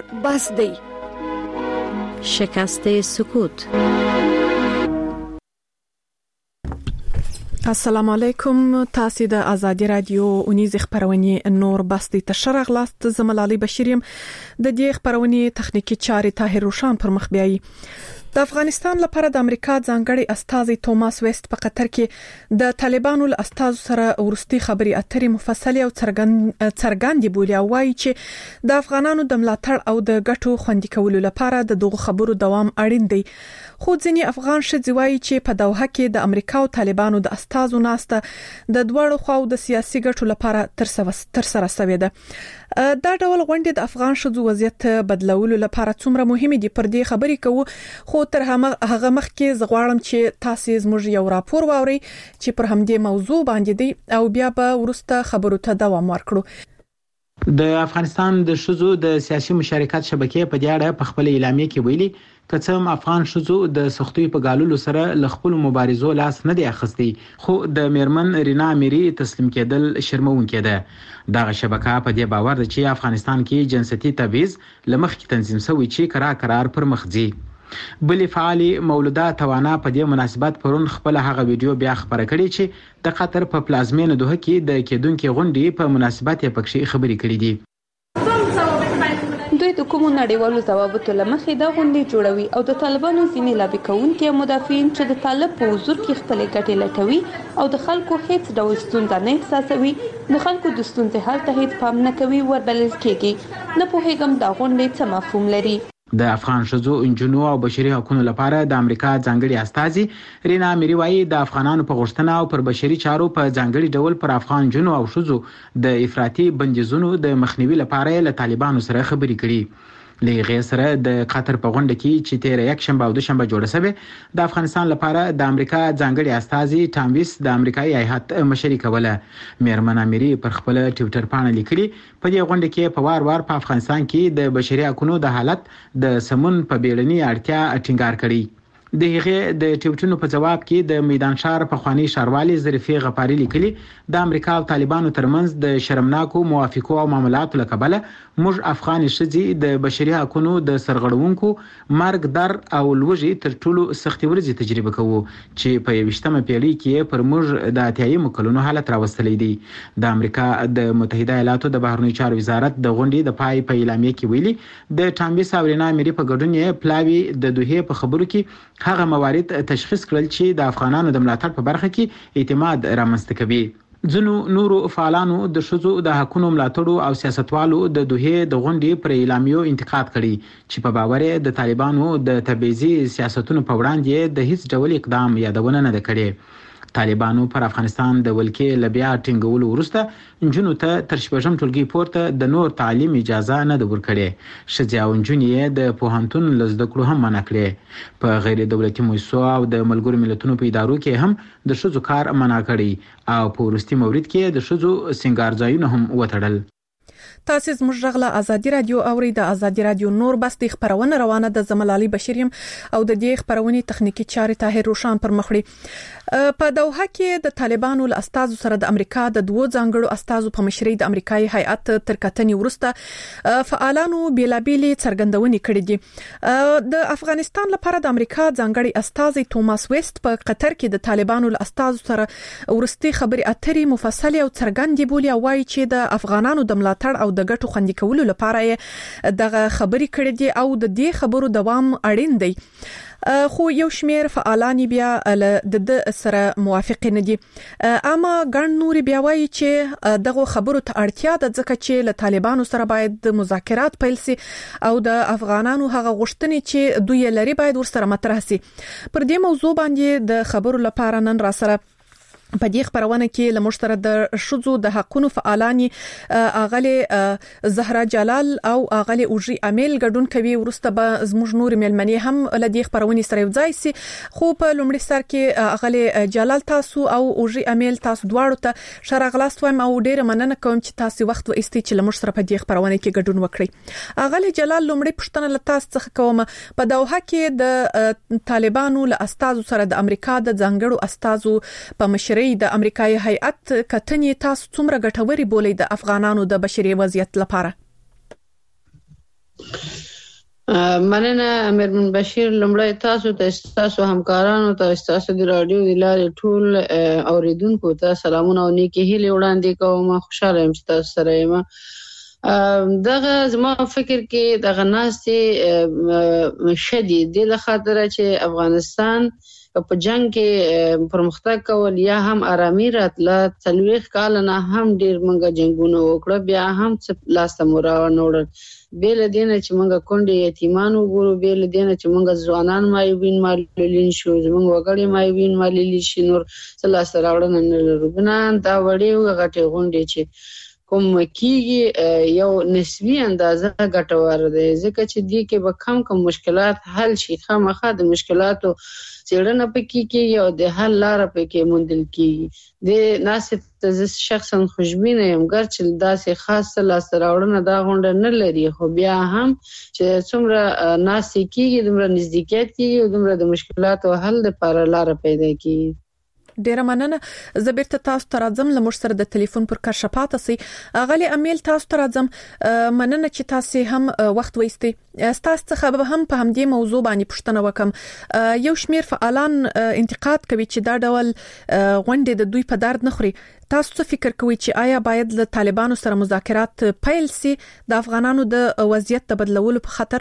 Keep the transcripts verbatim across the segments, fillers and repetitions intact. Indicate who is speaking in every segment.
Speaker 1: بس دی.
Speaker 2: شکست سکوت.
Speaker 3: السلام علیکم. تاسو د آزادی رادیو اونیز خبرونه نور بستی تشرغ لاست زملالي بشیریم. د دې خبرونه تخنیکی چاري طاهر روشان پر مخ بیاي. د افغانستان لپاره د امریکا ځانګړي استازي توماس ویست په قطر کې د طالبانو له استازو سره ورستي خبري اترې مفصلي او څرګندې بولي او وايي چې د افغانانو د ملاتړ او د ګټو خوندي کولو لپاره د دغه خبرو دوام اړین دی. خو ځینې افغان ښځې وايي چې په دوحه کې د امریکا او طالبانو د استازو ناسته د دوړو خواو د سیاسي ګټو لپاره تر سره شوې ده. دا ډول غونډې د افغان ښځو وضعیت بدلولو لپاره څومره مهمه دي پر دې خبرې کوو. خو تر هغه مخکې زغواړم چې تاسو زموږ یو راپور واورئ چې پر همدې موضوع باندې دی او بیا به ورسته خبرو ته دوام ورکړو.
Speaker 4: د افغانستان د ښځو د سیاسي مشارکت شبکې په دې اړه په خپل اعلامیه کې ویلي کڅم افغان ښځو د سختۍ په ګاللو سره ل خپل مبارزو لاس نه دی اخستي خو د میرمن رینا اميري تسلیم کېدل شرمونکې ده. دغه شبکه په دې باور ده چې افغانستان کې جنسيتي تبعیض لمخ کې تنظیم شوی چې قرار قرار پر مخ ځي. بلی فعالی مولوده توانا په دې مناسبت پرون خپل هغه ویډیو بیا خبره کړې چې د قطر په پلازمینه دوه کې د کېدونکو غونډې په مناسبت یې پکې خبرې کړې دي.
Speaker 5: دوی د کومو نړیوالو ضوابطو لمخې دا غونډې جوړوي او د طالبانو ځینې لابي کوونکي مدافعین چې د طالب په حضور کې خپل ګټې لټوي او د خلکو هیڅ ډول ستونزه نه احساسوي د خلکو د ستونزې حل ته هیڅ پام نه کوي وربلل کېږي. نه پوهیږم دا غونډې څه مفهوم لري.
Speaker 4: د افغان ښځو انجونو او بشري حقوقو لپاره د امریکا ځانګړي استازي رینا اميري وايي د افغانانو په غوښتنه او پر بشري چارو په ځانګړي ډول پر افغان جنو او ښځو د افراطي بندیزونو د مخنیوي لپاره له طالبانو سره خبرې کړي. لغه سره د قطر په غونډه کې چې تیر یک شنبه او دوشنبه جوړه شوه د افغانستان لپاره د امریکا ځانګړي استازي ټام ویس د امریکایي هیئت مشري کوله. میرمن اميري پر خپل ټوئیټر باندې لیکلي په دې غونډه کې په وار وار په افغانستان کې د بشري حقوقو د حالت د سمون په بیړني اړتیا ټینګار کړي. د هغه د ټویټونو په جواب کې د میدان شهر په خواني شاروالي ظریفي غفاری لیکلي د امریکا او طالبانو ترمنځ د شرمناکو موافقو او معاملاتو لکبله موږ افغان شذي د بشري حقوقو د سرغړونکو مرګ در او لوږي تر ټولو سختي ورځي تجربه کوو چې په یوشتمه پیړۍ کې پر موږ د اتیايي مکلونو حالت راوستلې دي. د امریکا د متحده ایالاتو د بهرنیو چارو وزارت د غونډې د پای په اعلامیه کې ویلي د ټامبیس او رینا اميري په ګډون یې پلاوی د دوه په خبرو کې هغه موارد تشخیص کړل چې د افغانانو د ملاتړ په برخه کې اعتماد رامنځته کوي. ځینو نورو فعالانو د شذو د حقوقو ملاتړو او سیاستوالو د دوه د غونډې پر اعلامیو انتقاد کړي چې په باور د طالبانو د تبعیضي سیاستونو په وړاندې د هیڅ ډول اقدام یادونه نه کړي. طالبانو پر افغانستان د ولکې لبیا ټینګولو ورسته انجونو ته تر شپږم ټولګي پورته د نور تعلیم اجازه نه د ورکړي. شذ او انجونې د پوهنتون لزده کړو هم منع کړي. په غیر دولتي مؤسسو او د ملګرو ملتونو په ادارو کې هم د شذو کار منع کړي او په ورستي مورید کې د شذو سنگار ځایونه هم وټړل.
Speaker 3: تاسو زموږ غږ آزادي رادیو اوري د آزادي رادیو نور بس د خبرونه روانه د زملالي بشیریم او د دې خبرونې تخنیکی چاري طاهر روشان پر مخړي. په دوحه کې د طالبانو له استازو سره د امریکا د دوه ځانګړو استازو په مشرۍ د امریکایي هیئت تر کتنې ورسته فعالانو بیلابېلې څرګندونې کړې دي. د افغانستان لپاره د امریکا ځانګړي استازي توماس ویست په قطر کې د طالبانو له استازو سره ورستي خبري اترې مفصلي او څرګندې بولي او وايي چې د افغانانو د ملاتړ او د ګټو خوندي کولو لپاره دغه خبري کړې دي او د دې خبرو دوام اړین دی. خو یو شمیر فعالان بیا د سره موافق نه دي. اما ګڼ نور بیا وایي چې دغه خبرو ته اړتیا ده ځکه چې له طالبانو سره باید د مذاکرات پیل شي او د افغانانو هغه غوښتنې چې دوی لري باید ورسره مطرح شي. پر دې موضوع باندې د خبرو لپاره نن را سره په دې خبرونه کې لمر سره د شذو د حقوقو فعالانی اغلی زهرا جلال او اغلی اوجي امیل ګډون کوي. ورسته به زموږ نور ملمنې هم له دې خبرونه سره یوځای سي. خو په لومړي سر کې اغلی جلال تاسو او اوجي امیل تاسو دواړو ته شرغلاست وایم او ډیره مننه کوم چې تاسو وخت و استې چې لمر سره په دې خبرونه کې ګډون وکړي. اغلی جلال لومړی پښتنه له تاسو څخه کوم په دوحه کې د طالبانو له استازو سره د امریکا د ځانګړو استازو په مشرۍ د امریکایي هیئت کتنې تاسو څومره ګټوري بولئ د افغانانو د بشري وضعیت لپاره؟
Speaker 1: مننه امیر بشیر. لمړی تاسو ته تاسو همکارانو ته تاسو د رادیو د لارې ټول اوریدونکو ته سلامونه او نیکی هیلې وړاندې کوم. خوشاله یم چې تاسو سره یم. دغه زما فکر کې دغه ناستې شدید د خاطر چې افغانستان په جنگ کې پرمختګ کول یا هم آرامي راتله، څلوېښت کال نه هم ډیر منګه جنگونه وکړه، بیا هم څه لاسته مورا نوړل. بیل دینه چې منګه کونډې یتیمان وګورو، بیل دینه چې منګه ځوانان مایوین مالولین شو، زمونږ وګړي مایوین ماللی شي، نور څه لاسته راوړنه نه لرو. بنان دا وړې غټې غونډې چې کوم کیږي یو نسبی اندازه ګټور دی، ځکه چې دې کې به کم کم مشکلات حل شي. خامخا د مشکلاتو څېړنه پکې کېږي او د حل لاره پکې موندل کېږي. د ناسې ته زه شخصا خوشبینه یم، ګرچې داسې خاصه لاسته راوړنه دا غونډه نه لري، خو بیا هم چې څومره ناسې کېږي دومره نزدېکیت کېږي او دومره د مشکلاتو حل لپاره لاره پیدا کېږي.
Speaker 3: ډیره مننه. زه بیرته تاسو ته راځم، لمر سره د ټلیفون پر کار شپاته سي. غالي امیل تاسو ته راځم. مننه چې تاسو هم وخت وایستي. تاسو څخه به هم په همدې موضوع باندې پوښتنه وکم. یو شمیر فعالان انتقاد کوي چې دا ډول غونډې د دوی په درد نه خوري. تاسو څه فکر کوئ چې آیا باید له طالبانو سره مذاکرات پیل سي د افغانانو د وضعیت د بدلولو په خاطر؟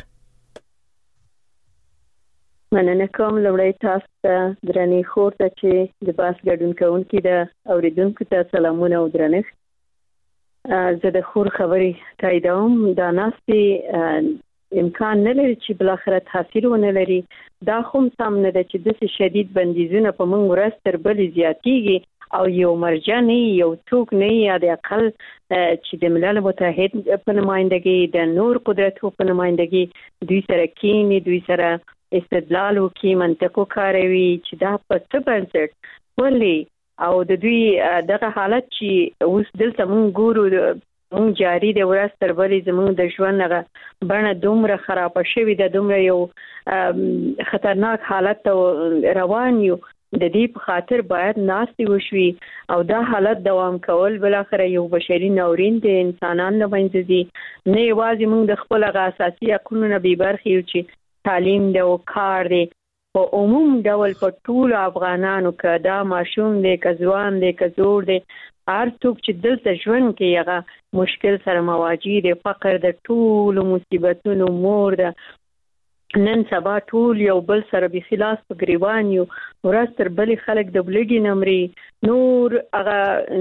Speaker 2: مننه کوم. لومړی تاسو ته درنې خور ته چې د باس ګډون کوونکي د اوریدونکو ته سلامونه او درنښت. زه د خور خبرې تاییدوم. دا ناستې امکان نه لري چې بل اخر تاثیر ونه لري. دا خو سم نه ده چې د شدید بندیزونه په موږ ورځ تر بلې زیاتېږي او یو مرجع نه یو څوک نه یا د اقل چې د ملل متحد په نمائندګۍ د نور قدرتو په نمائندګۍ دوی سره کینی، دوی سره استدلال وکي، منطق وکاروي چې دا په څه بنسټ ولې او د دوی دغه حالت چې اوس دلته موږ ګورو موږ جاری د ورځ تر بلې زموږ د ژوند هغه بڼه دومره خرابه شوې ده، دومره یو خطرناک حالت روان یو. د دې په خاطر باید ناستې وشوي او دا حالت دوام کول بل اخر یو بشري ناورین د انسانانو نه منځ دي. نه یوازې موږ د خپل اساسي حقوقو نه بې برخې یو چې تعلیم دی او کار دی په عموم ډول په ټول افغانانو کې دا ماشوم دی که ځوان دی که زوړ دی هر څوک چې دلته ژوند کوي هغه مشکل سره مواجه دی. فقر د ټولو مصیبتونو مور ده. نن سبا ټول یو بل سره به خلاص په گریوان یو ورځ تر بلې خلک د بلګي نمرې نور هغه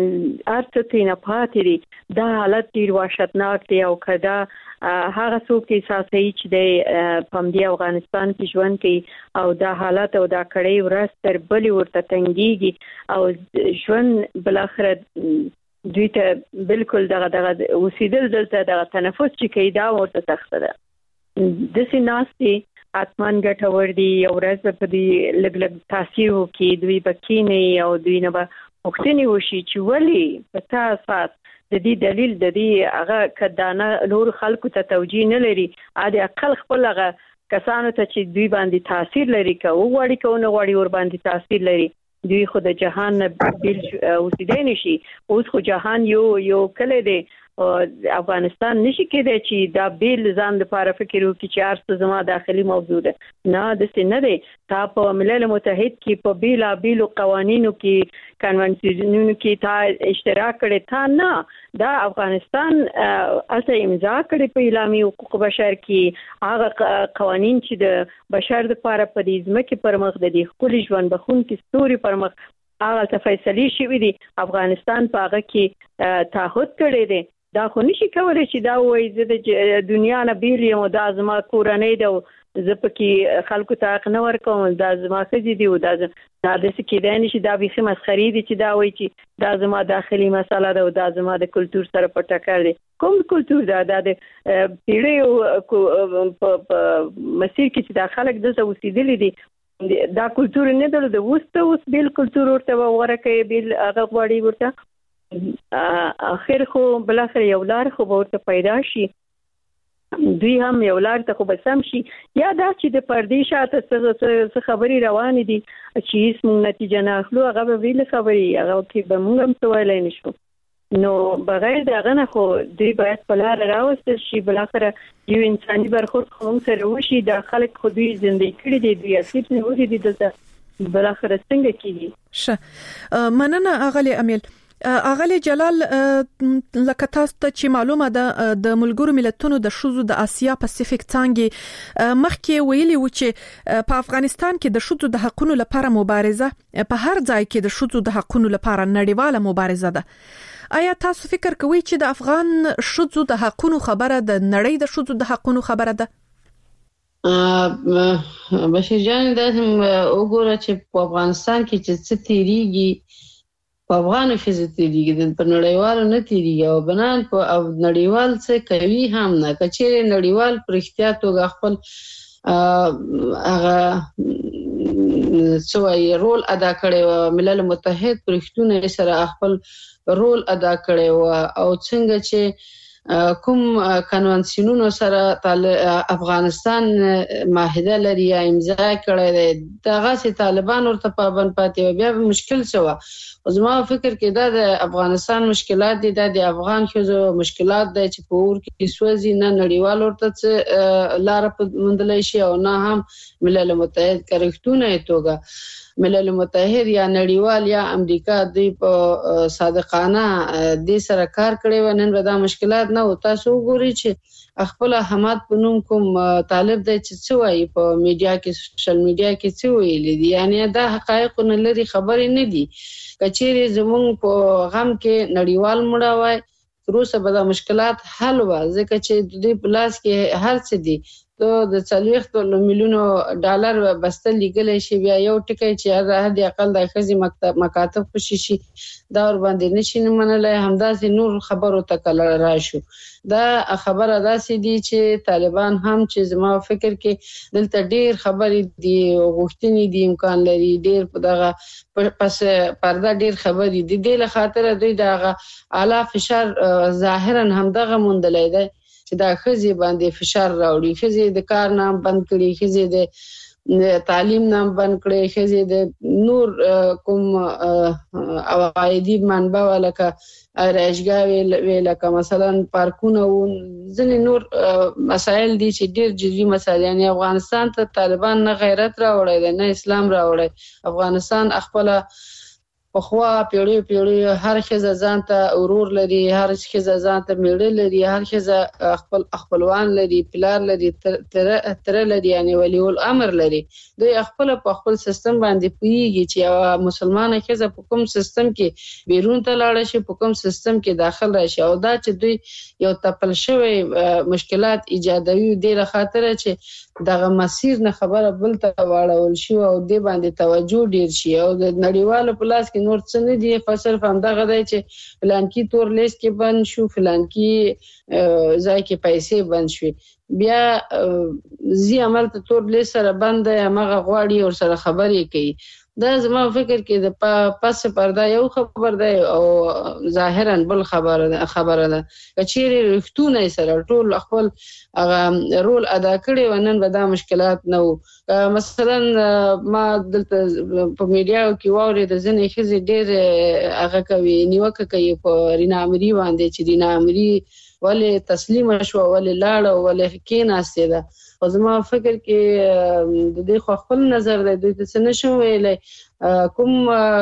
Speaker 2: ارته نه پاتې دي. دا حالت ډیر وحشتناک دی او کدا هغه څوک چې اساسي چې د پمدی افغانستان کې ژوند کوي او دا حالت او دا کړي ورځ تر بلې ورته تنګيږي او ژوند بل اخر دوی ته بالکل دغه دغه اوسیدل دلته دغه تنفس چې کوي دا ورته تخته ده. د سیناستي اتمن ګټور دي او ورځ په دې لګ لګ تاثیر وکي دوی بکینه او دوی نه به وختنی وشي چې ولی په تاسو د دې دلیل د دې هغه کدانه نور خلکو ته توجیه نه لري. اده اقل خپل هغه کسانو ته چې دوی باندې تاثیر لري که وګړي کو نه وړي ور باندې تاثیر لري دوی خو د جهان بیل اوسیدای نشي. اوس خو جهان یو یو کله دی افغانستان نشي کېدای چې دا بیل ځان لپاره فکر وکړي چې ارڅ زما داخلي موضوع ده. نه د څه نه دی. تا په ملل متحد کې په بیلا بیلو قوانینو کې کنونسیونونو کې تا اشتراک کړي تا نه دا افغانستان اصل امضا کړي په اعلامیه حقوق بشر کې هغه قوانین چې د بشر لپاره په دې ځمکه پر مخ د دې خپل ژوند بخون کې ستوري پر مخ هغه تفصیلی شوی دی. افغانستان په هغه کې تعهد کړی دی. دا خو نشي کولای چې دا وایي زه د دنیا نه بیل یم دا زما کورنۍ ده زه پکې خلکو ته حق نه ورکوم دا زما ښځې دي او دا دا داسې کېدای نشي. دا بیخي مسخرې دي چې دا وایي چې دا زما داخلي مسله ده او دا زما د کلتور سره په ټکر دی. کوم کلتور دا د پیړیو په مسیر کې چې دا خلک دلته اوسېدلي دي دا کلتور نه درلود. د وسته اوس بیل کلتور ورته ورکه بیل هغه غواړي ورته اخر خو بل اخر یو لار خو ورته پیدا شي. دوی هم یو لار ته خو بسم شي یا دا چې د پردي شاته څه خبري روان دي چې هیڅ نتیجه نه اخلو هغه به ویل خبري هغه کې به موږ هم سوال نه شو. نو بغیر دغه نه خو دوی باید په لار راوستل شي، بل اخر یو انساني برخورد خو سره وشي. د خلک خو دوی ژوندۍ کړي دي، دوی اصلي نه وږي دي، دلته بل اخر څنګه کیږي.
Speaker 3: شه مننه اغلی امیل. اغلی جلال، لکه تاسو ته چې معلومه ده د ملګرو ملتونو د شوزو د آسیا پاسفیک څانګې مخکې ویلي و چې په افغانستان کې د شوزو د حقوقو لپاره مبارزه په هر ځای کې د شوزو د حقوقو لپاره نړیواله مبارزه ده. آیا تاسو فکر کوئ چې د افغان شوزو د حقوقو خبره د نړۍ د شوزو د حقوقو خبره ده؟
Speaker 1: بشیر جان، دا وګوره چې په افغانستان کې چې څه تیریږي په افغانو ښځو تیریږي، په نړیوالو نه تیریږي، او بنان په او نړیوال څه کوي هم نه. که چیرې نړیوال پر احتیاط توګه خپل هغه څه وایي رول ادا کړی و، ملل متحد پرښتونه سره خپل رول ادا کړی و، او څنګه چې کوم کنوانسیونونو سره افغانستان معاهده لري یا امضا کړی دی، دغه سي طالبان ورته پابند پاتې و، بیا به مشکل شوه. زما فکر کې دا د افغانستان مشکلات دي، دا د افغان ښځو مشکلات دی چې په اور کې سوځي، نه نړیوال ورته څه لاره موندلی شي او نه هم ملل متحد کرښتونه یې توګه ملل متحد یا نړیوال یا امریکا دوی په صادقانه دې سره کار کړی و، نن به دا مشکلات نه و. تاسو وګورئ چې خپل حماد په نوم کوم طالب دی چې څه وایي په میډیا کې، سوشل میډیا کې څه ویلي دي، یعنی دا حقایق نه لري، خبرې نه دي. کچېرې زمونږ په غم کې نړیوال مړه وای، تر اوسه به دا مشکلات حل و، ځکه چې د دوی په لاس کې هر څه دي. ته د څلوېښت میلیونو ډالر بسته لیږلی شي، بیا یو ټکی چې د حد اقل د ښځې مکاتب خوشي شي دا ور باندې نشي منلی. همداسې نور خبرو ته کله راشو، دا خبره داسې دي چې طالبان هم چې زما فکر کې دلته ډیر خبرې دي، غوښتنې دي، امکان لري ډیر په دغه پس پرده ډیر خبرې دي. دې له خاطره دوی دغه اعلی فشار ظاهرا هم دغه موندلی دی چې دا ښځې باندې فشار راوړي، ښځې د کار نام بند کړي، ښځې د تعلیم نام بند کړي، ښځې د نور کوم عوایدي منبع لکه رایشګاه لکه مثلا پارکونه و ځینې نور مسایل دي چې ډیر جدي مسایل. یعنی افغانستان ته طالبان نه غیرت راوړی دی نه اسلام راوړی. افغانستان خپل پخوا پیړیو پیړیو هر ښځه ځان ته ورور لري، هر ښځه ځان ته میړه لري، هر ښځه خپل خپلوان لري، پلار لري، تره لري، یعنی ولی الامر لري. دوی خپل په خپل سیستم باندې پوهیږي چې یوه مسلمانه ښځه په کوم سیستم کې بیرون ته لاړه شي، په کوم سیستم کې داخل راشي، او دا چې دوی یو تپل شوی مشکلات ایجادوي دې له خاطره چې دغه مسیر نه خبره بل ته واړول شي او دې باندې توجه ډیر شي، او د نړیوالو په لاس کې نور څه نه دي. فصل هم دغه دی چې فلانکی تور لیست کې بند شو، فلانکی ځای کې پیسې بند شوي، بیا زی عمل ته تور لیست سره بند دی، همغه غواړي ور سره خبرې کوي. دا زما فکر کې د پس پرده یو خبر دی او ظاهرا بل خبره ده خبره ده که چیرې رښتونه سره ټول خپل هغه رول ادا کړي و، نن به دا مشکلات نه وو. مثلا ما دلته په میډیا کې واورېده ځینې ښځې ډېر هغه کوي، نیوکه کوي په رینا امري باندې چې رینا امري ولې تسلیمه شوه، ولې لاړه، ولې کېناستې ده. خو زما فکر کې د دې خو خپل نظر دی، دوی ته څه نشم ویلی. کوم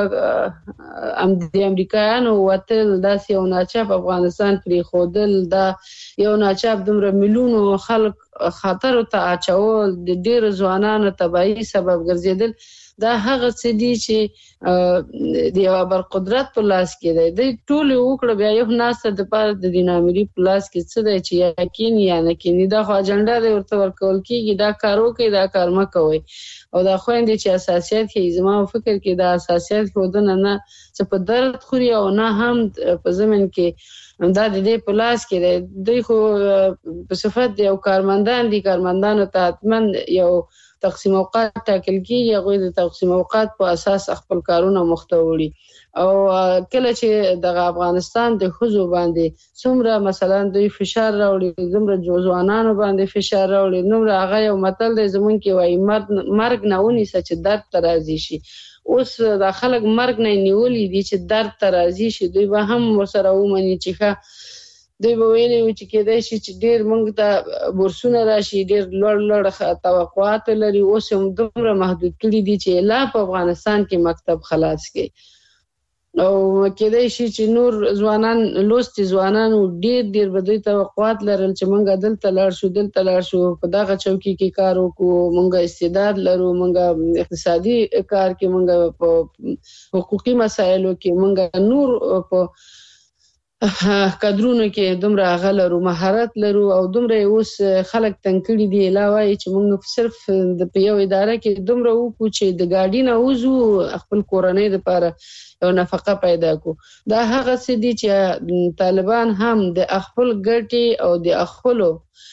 Speaker 1: د امریکایانو وتل داسې یو ناچاپ افغانستان پرېښودل، دا یو ناچاپ دومره میلیونو خلک خطرو ته اچول، د ډېرو ځوانانو تباهي سبب ګرځېدل، دا هغه څه دي چې د یو برقدرت په لاس کې دی. دوی ټول وکړه، بیا یو ناسته د پاره د دین امري په لاس کې څه دی چې یا کینی یا نه کینی، دا خو اجنډا دی ورته ورکول کېږي، دا کار وکړئ، دا کار مه کوئ. او دا خویندې چې حساسیت ښیي، زما فکر کې دا حساسیت ښودنه نه څه په درد خوري او نه هم په ضمن کې دا د دې په لاس کې دی. دوی خو په صفت د یو کارمندان دي، کارمندانو ته حتما یو تقسیم اوقات ټاکل کېږي، هغوی د تقسیم اوقات په اساس خپل کارونه مخته وړي. او کله چې د افغانستان د خزو باندې څومره مثلا دوی فشار راوړي زموږ ځوانانو باندې فشار راوړي نو هغه یو متل دی زمونږ کې وایي مرګ نه ونیسه چې درد ته راضي شي. اوس د خلک مرګ نه نیولې دي چې درد ته راضي شي دوی به هم ورسره ومني چې ښه دوی به ویلي وي چې کېدای شي چې ډېر موږ ته بورسونه راشي ډېر لوړ لوړ توقعات لري اوس هم دومره محدود کړي دي چې لا په افغانستان کې مکتب خلاص کړي او کېدای شي چې نور ځوانان لوستي ځوانان ډېر ډېر به دوی توقعات لرل چې موږ دلته لاړ شو دلته لاړ شو په دغه چوکۍ کې کار وکړو موږ استعداد لرو موږ اقتصادي کار کې موږ په حقوقي مسایلو کې موږ نور په کادرونو کې دومره هغه لرو مهارت لرو او دومره اوس خلک تنګ کړي دي لا وایي چې موږ صرف د په یو اداره کې دومره وکړو چې د ګاډي نه وځو خپل کورنۍ لپاره او نفقه پیدا کو دا هغه څه دي چې طالبان هم د خپل ګټي او د خپل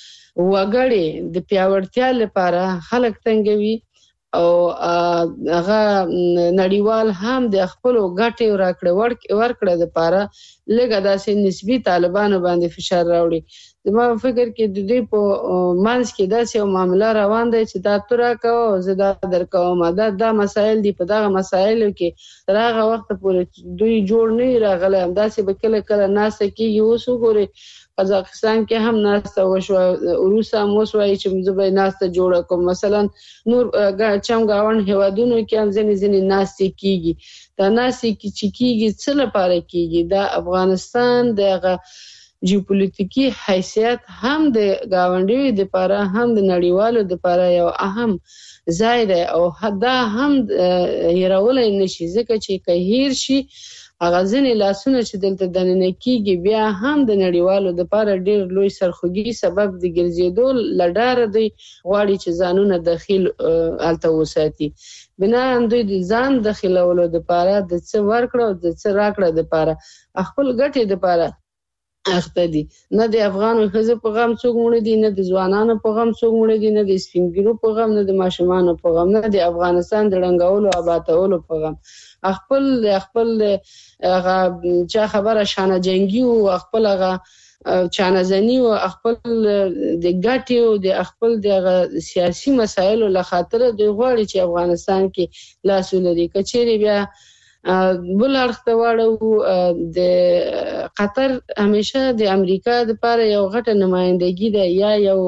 Speaker 1: وګړي د پیاوړتیا لپاره خلک تنګوي او هغه نړیوال هم د خپل ګټي راکړه ورکړه د لپاره لږه داسې نسبی طالبانو باندې فشار راوړي. زما فکر کې د دې په مانس کې داسې یو معاملې روان دی چې دا ترا کوو زه دا درکوم دا دا مسایل دي په دغه مسایلو کې تر هغه وخت پورې دوی جوړ نه راغلي همداسې به کله کله ناسته کېږي اوس وګورئ قزاقستان کې هم ناسته وشوه روس هم اوس وایي چې زه به ناسته جوړه کوم مثلا نور چم ګاونډ هیوادونو کې هم ځینې ځینې ناستې کېږي دا ناستې چې کېږي څه لپاره کېږي دا افغانستان دغه جیوپولیټیکي حیثیت هم د گاونډیو د لپاره هم د نړیوالو د لپاره یو اهم ځای دی او دا هم هیرولای نشي ځکه چې که هیر شي هغه ځینې لاسونه چې دلته دننه کېږي بیا هم د نړیوالو د لپاره ډېر لوی سرخوږي سبب د ګرځېدو له ډاره دوی غواړي چې ځانونه داخل هلته وساتي بناً دوی د ځان داخلولو د لپاره د څه ورکړه او د څه راکړه د لپاره خپل ګټې د لپاره اخته دي نه د افغانو ښځو په غم څوک مړه دي نه د ځوانانو په غم څوک مړه دي نه د سپینګیرو په غم نه د ماشومانو په غم نه د افغانستان د ړنګولو آبادولو په غم خپل خپل هغه چا خبره شانه جنگي او خپل هغه چانه‌زني او خپل د ګټي او د خپل د سیاسي مسایلو له خاطر د غواړي چې افغانستان کې لاس ولري کچېری بیا بل اړخ ته واړو د قطر همیشه د امریکا د لپاره یو غټه نمائندګي ده یا یو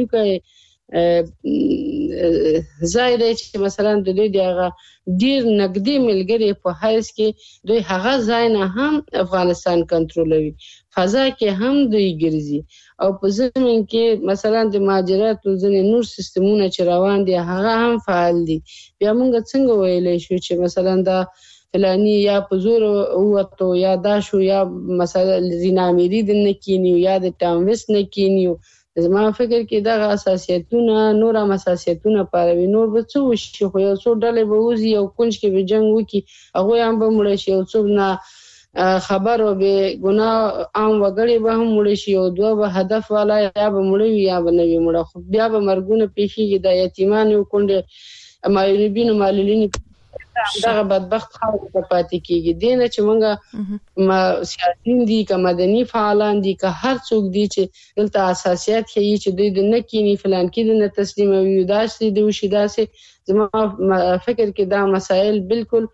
Speaker 1: وړوکی ځای دی چې مثلا د دوی دغه ډیر نقدي ملګری په حیث کې دوی هغه ځای نه هم افغانستان کنټرولوي فضا کې هم دوی ګرځي او په زمين کې مثلا د مهاجرت او ځینې نور سیستمونه چې روان دي هغه هم فعال دي بیا موږ څنګه ویلای شو چې مثلا دا فلانی یا په زور وته یا دا شو یا مثلا زینامیری د نکینیو یا د ټاموس نکینیو زما فکر کې دا اساسیتونه نور هم اساسیتونه پاروي نور به څه وشي خو یو څو ډلې به وزي او کونج کې به جنگ وکي هغه هم به مړ شي او څوک نه خبر او به ګناه عام وګړي به هم مړ شي او دوه به هدف والا یا به مړ وي یا به نه وي مړ خو بیا به مرګونه پیښیږي د یتیمانو کونډه مایلبینو ماللین دغه بدبخت خلک په پاتې کېږي دینه چې موږ سیاسيين دي که مدني فعالان دي که هر څوک دي چې دلته اساسيات کې چې دوی د نکینی فلان کې د تسلیموي داسې د وشي داسې زما فکر کې دا مسائل بالکل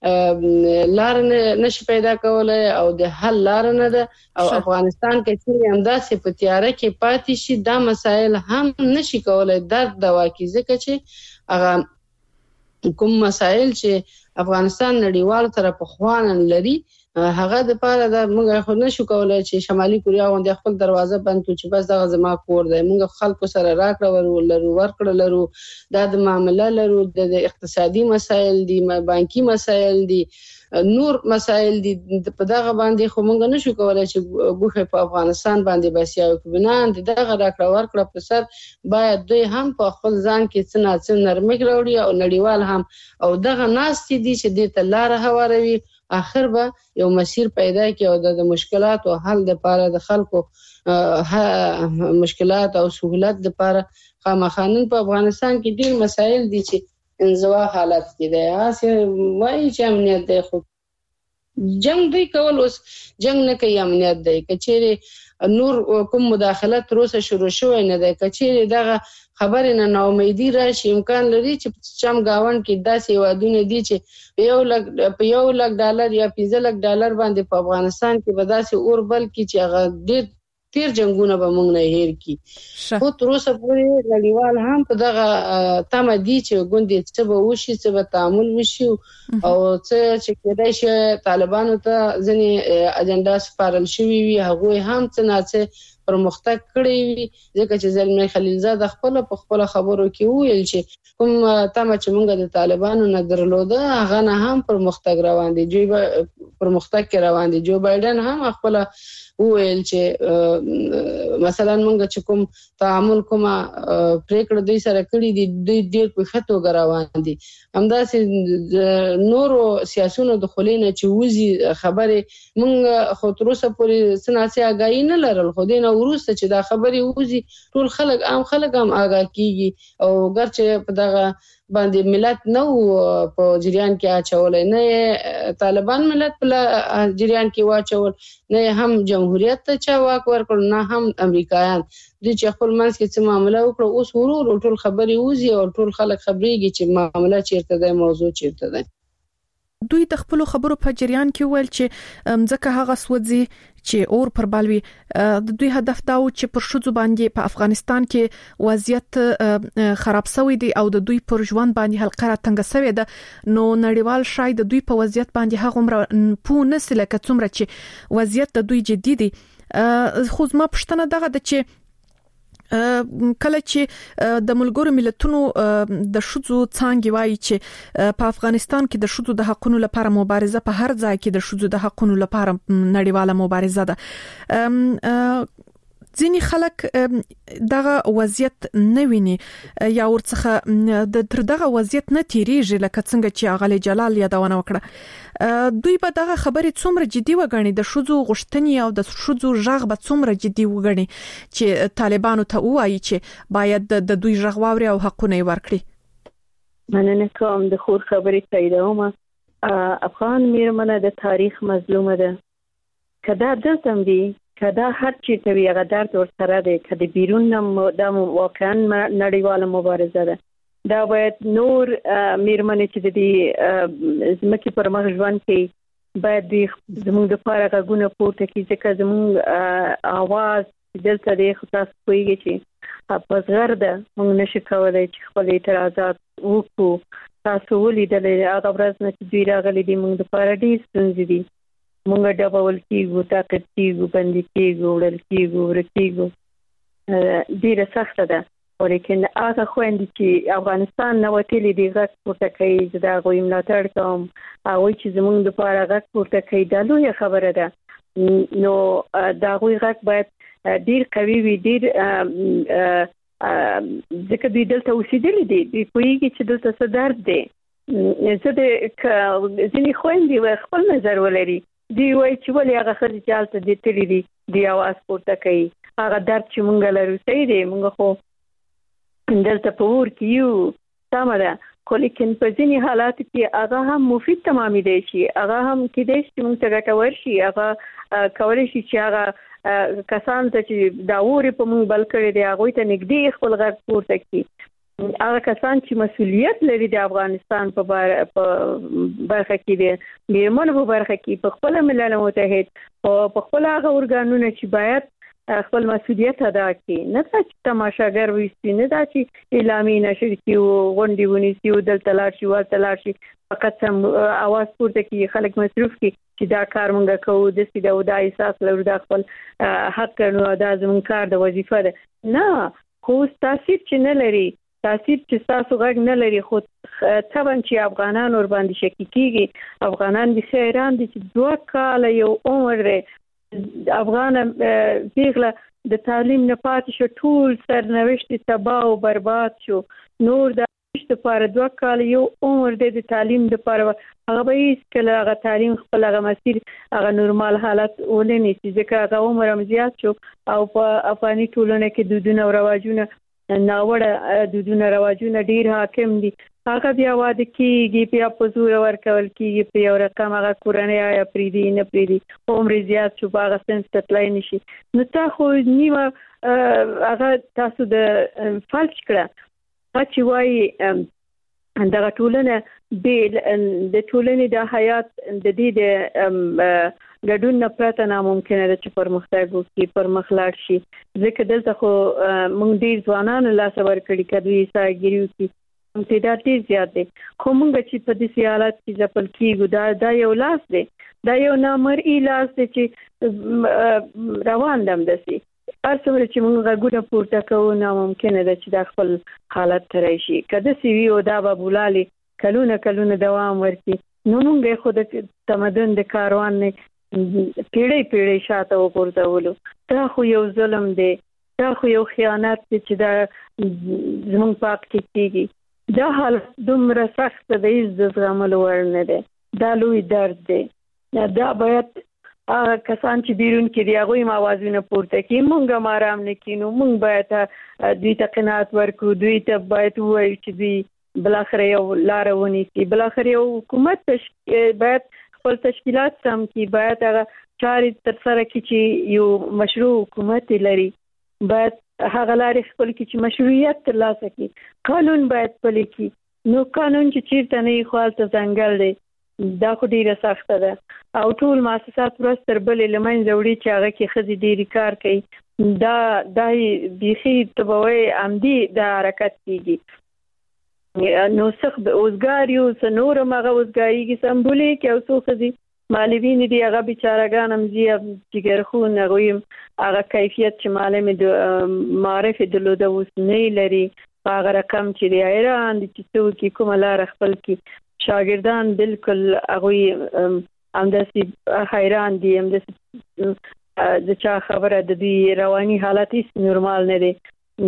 Speaker 1: لار نشي پیدا کولای او د حل لار نه ده او افغانستان کې چې همداسې په تیاره کې پاتې شي دا مسائل هم نشي کولای درد دوا کې ځکه چې هغه کوم مسائل چې افغانستان نړیوال سره په خوانن لري هغه د پاره د موږ خو نشو کولای چې شمالي کوریا غونډه خپل دروازه بند کړي چې بس دغه زما کور دی موږ خلکو سره راکړه ورولرو ورکړه لرو دا د معاملې لرو د اقتصادي مسایل دي بانکي مسایل دي نور مسائل دي په دغه باندې خو موږ نشو کولای چې ګوخه په افغانستان باندې بس یو کبنان دغه راکړه ورکړه په سر باید دوی هم په خپل ځان کې څه نه څه نرمک راوړي او نړیوال هم او دغه ناستې دي چې د تلاره هواروي اخر به یو مسیر پیدا کی او د مشکلات او حل لپاره د خلکو مشکلات او سہولت لپاره خامخانن په افغانستان کې ډیر مسایل دي چې انزوا حالت کې ده اسه وایي چې امنیت ده خو جنگ دوی کول اوس جنگ نه کوي امنیت دی کچېره نور کوم مداخلت روسه شروع شوی نه دی کچېره دغه خبرې نه ناامیدي راشي امکان لري چې چم گاوند کې داسې وادونه دي چې یو لک په یو لک ډالر یا پنځه لک ډالر باندې په افغانستان کې به داسې اور بل کې چې هغه ډېر تیر جنگونه به موږ نه هیر کی خو تر اوسه پورې نړیوال هم په دغه تمه دي چې ګوندې څه به وشي څه به تعامل وشي او څه چې کېدای شي طالبانو ته ځینې اجنډا سپارل شوي وي هغوی هم څه نه څه پرمختګ کړی وي ځکه چې زلمی خلیلزاد خپل په خپل خبرو کې ویل چې کوم تمه چې موږ د طالبانو نه درلوده هغه نه هم پرمختګ روان دي جو پرمختګ کې روان دي جو بایدن هم خپل ویل چې مثلا موږ چې کوم تعامل کوم پریکړه دوی سره کړی دي دوی ډېر په خطو غراوان دي همداسې نورو سیاسيونو د خلینو چې وزي خبره موږ خو تر اوسه پورې سناسي آگاهی نه لرل خو دینه ورسته چې دا خبره وزي ټول خلک عام خلک هم آگاه کیږي او ګرچه په دغه باندې ملت نو په جریان کې اچولای نه طالبان ملت په جریان کې واچول نه هم جمهوریت ته چا واک ورکړ نه هم امریکایان د چې خپل منځ کې څه معاملې وکړه اوس ورور ټول خبري وزي او ټول خلک خبريږي چې معاملې چیرته ده موضوع چیرته ده
Speaker 3: دوی د خپل خبرو په جریان کې ویل چې ځکه هغه سوځي چې اور پر بالوي د دوی هدف دا و چې پر شذو باندې په افغانستان کې وضعیت خراب شوی دی او د دوی پر ژوند باندې حلقه تنګ شوی ده نو نړیوال شاید د دوی په وضعیت باندې هغه عمر پو نسله کڅومره چې وضعیت د دوی جدي دي خو زما پښتنه دغه د چې کله چې د ملګرو ملتونو د شذو څنګه وایي چې په افغانستان کې د شذو د حقوقو لپاره مبارزه په هر ځای کې د شذو د حقوقو لپاره نړیواله مبارزه ده ځینې خلک دغه وضعیت نه ویني یا ورڅخه د تر دغه وضعیت نه تیریږي لکه څنګه چې اغلی جلال یادونه وکړه دوی به دغه خبرې څومره جدي وګڼي د شذو غوښتنې او د شذو ژغ به څومره جدي وګڼي چې طالبانو ته وایي چې باید د دوی ژغ واوري او حقونه ورکړي
Speaker 2: مننه کوم د خور خبرې تاییدوم افغان میرمنه د تاریخ مظلومه ده کدا دلته دی کدا هر چی ته ویغه درد ور سره ده کدی بیرون نم د واقعا نړیواله مبارزه ده دا باید نور میرمنې چې د زمکه پر مخ ژوند کې باید د زموږ د لپاره غوونه پورته کیږي ځکه زموږ आवाज دلته د خاص کویږي چې په زغر ده موږ نشو کولای چې خپل اعتراضات وکړو تاسو ولیدلې هغه ورځ نه چې دوی راغلي دي موږ د لپاره ډیر ستونزې دي مونږ ډبول کیږو طاقت کیږو باندې کیږو ورل کیږو ورکیږو ډیره سخته ده ولیکن هغه خويندې چې افغانستان نه وتلي دي غږ پورته کوي دا غوي ملاتړ کوم او چې زمونږ د لپاره غږ پورته کوي دا لویه خبره ده نو دا غوي غږ باید ډیر قوي وي ډیر ځکه دوی دلته اوسېدلي دي دوی کویږي چې دلته څه درد دی زه د ځینې خويندې خپل نظر ولري دی وای چې ولې هغه خځې چې حالت دي تللی دي دی आवाज پورته کوي هغه درد چې مونږ لرو صحیح دی مونږ خو دلته په ور کې یو سم ده خو لیکن په ځینې حالات کې هغه هم مفید تمامي دی شي هغه هم کې دی چې مونږ ته ګټور شي هغه کولای شي چې هغه کسان ته چې دا ووري په مونږ بل کړی دی هغه ته نږدې خپل غږ پورته کوي هغه کسان چې مسؤلیت لري د افغانستان په برخه کې دي بیرمن په برخه کې په خپل ملل متحد او په خپل هغه ارګانونه چې باید خپل مسؤلیت ادا کړي نه چې تماشاګر وي نه چې اعلامي نشر کې غونډي ونیسي او دلته لاړ شي ورته لاړ شي فقط هم आवाज پورته کوي خلک مصروف کی چې دا کار مونږ کوو د سیده او د احساس لرو د خپل حق نو ادا زمون کار د وظیفه ده نه خو تاثیر چې نه لري تاثیر چې تاسو غږ نه لري خو طبعا چې افغانان ور باندې شکی کیږي افغانان د خیران دي چې دوه کال یو عمر افغان پیغله د تعلیم نه پاتې شو ټول سرنوشت تباہ او برباد شو نور د د پاره دوه کال یو عمر د تعلیم د پاره هغه به هیڅ کله هغه تعلیم خپل هغه مسیر هغه نورمال حالت ولني چې ځکه هغه عمر هم زیات شو او په افغاني ټولنه کې دودونه او رواجونه ناوړه دودونه رواجونه ډیر حاکم دي هغه بیا واده کیږي بیا په زور ورکول کیږي په یو رقم هغه کورنۍ یا پریدي نه پریدي عمر زیات شو هغه سنس تطلای نشي نو تا خو نیمه هغه تاسو د فالش کړه چې وایي دغه ټولنه د ټولنې د حیات د دې د ګډون نه پرته ناممکنه ده چې پرمختګ وکړي پرمخ لاړ شي ځکه دلته خو موږ ډیر ځوانانو لاس ورکړي کړي ساګریو کې امتداد ډیر زیات دي خو موږ چې په دې حالت کې ځپل کیږو دا دا یو لاس دی دا یو نامرئي لاس دی چې روان دم دسي ارڅومره چې موږ غوډه پورته کوو ناممکنه ده چې دا خپل حالت ترای شي کله سی وی او دا به بولالي کلونه کلونه دوام ورکړي نو موږ خو د تمدن د کاروان نه پیړۍ پیړۍ شاته وګرځولو دا خو یو ظلم دی دا خو یو خیانت دی چې دا زموږ پاک کیږي دا حالت دومره سخت دی چې زغمل ورنه دی دا لوی درد دی دا باید هغه کسان چې بیرون کې دی هغه موازنه پورته کوي مونږه مارام نه کینو مونږ باید دوی ته قناعت ورکو دوی ته باید وایو چې دوی بل اخر یو لار ونیسي بل اخر یو حکومت باید خپل تشکیلات سم کی باید هغه چارې تر سره کی چې یو مشروع حکومت لري باید هغه لارې خپل کی چې مشروعیت ترلاسه کی قانون باید پلي کی نو قانون چې چیرته نه خپل ته ځنګل دی دا خو ډیره سخته ده او ټول مؤسسات ورستر بلې لمن زوړي چې هغه کې خزي ډیری کار کوي دا دای بيخي تبوي عمدي د حرکت کیږي نو څخه اوسګاریو سنور مغه اوسګاری کې سمبولې کې او څو خزي مالوین دي هغه بیچارهګان هم زی جګر خو نه غویم هغه کیفیت چې معلم د معرفت دلوده اوس نه لري هغه رقم چې دی ایران د چې څو کې کومه لار خپل کې شاګردان بالکل هغه همداسي حیران دي همداسي د چا خبره د دې رواني حالت هیڅ نورمال نه دي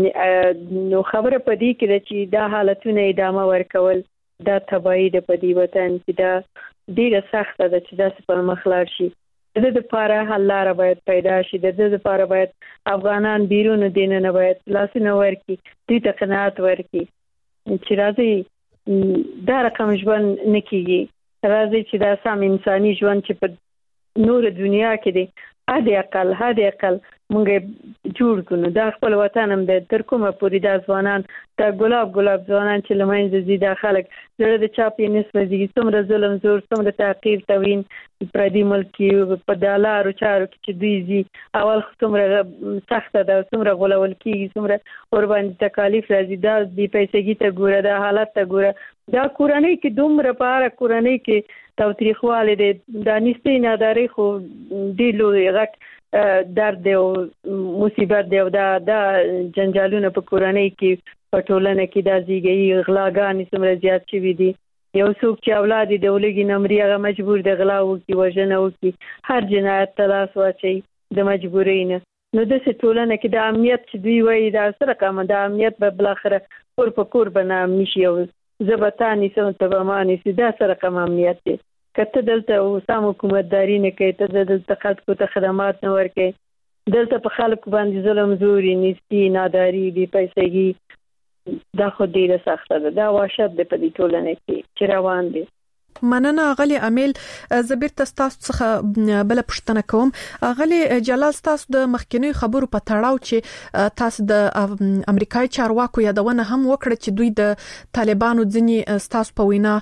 Speaker 2: نو خبره پدې کې چې دا حالتونه ادامه ورکول دا تبعی د پدې وطن چې دا ډیره سخته ده چې دا په مخلاړ شي د دې لپاره حل لار باید پیدا شي د دې لپاره باید افغانان بیرون دین نه باید لاسونه ورکي دې ته قناعت ورکي چې راځي دا رقم ژوند نکېږي راځي چې دا سم انساني ژوند چې په نور دنیا کې دی هدي اقل هدي اقل مونږ جوړ کړو دا خپل وطن هم د تر کومه پوری د ځوانان د ګلاب ګلاب ځوانان چې لمنځ دي د خلک زړه د چاپی نسبت دي څومره ظلم زور څومره تعقیب توهین پردي ملکی په دالارو چارو کې دوی زی اول څومره سخت ده څومره غولول کیږي څومره ور باندې تکالیف راځي دا د پیسګي ته ګوره دا حالت ته ګوره دا کورنۍ کې دومره پاره کورنۍ کې توتریخواله دي دا نستې ناداري خو دی لوی غټ درد او مصیبت دی او دا دا جنجالونه په کورنۍ کې په ټولنه کې دا زیږي غلاګان څومره زیات شوي دي یو څوک چې اولاد د ولګي نمرې هغه مجبور دی غلا وکړي وژنه وکړي هر جنایت تلاش واچي د مجبورین نو د ټولنه کې د امنیت چې دوی وایي دا سره کوم د امنیت په بل اخره کور په کور بنام نشي او زبطانی سم تبمانی سیدا سره کوم امنیت دی کته دلته او سم حکومتداري نه کوي ته دلته خلکو ته خدمات نه ورکوي دلته په خلکو باندې ظلم زوري نيستي ناداري دي پیسېږي دا خو ډیره سخته ده دا وحشت د پدې ټولنه کې چې روان دي
Speaker 3: مننه غلي امیل زبیر تاسو څخه بل پښتنه کوم غلي جلال تاسو د مخکینی خبرو په تړاو چې تاسو د امریکای چارواکو یادونه هم وکړه چې دوی د طالبانو ځنی تاسو په وینا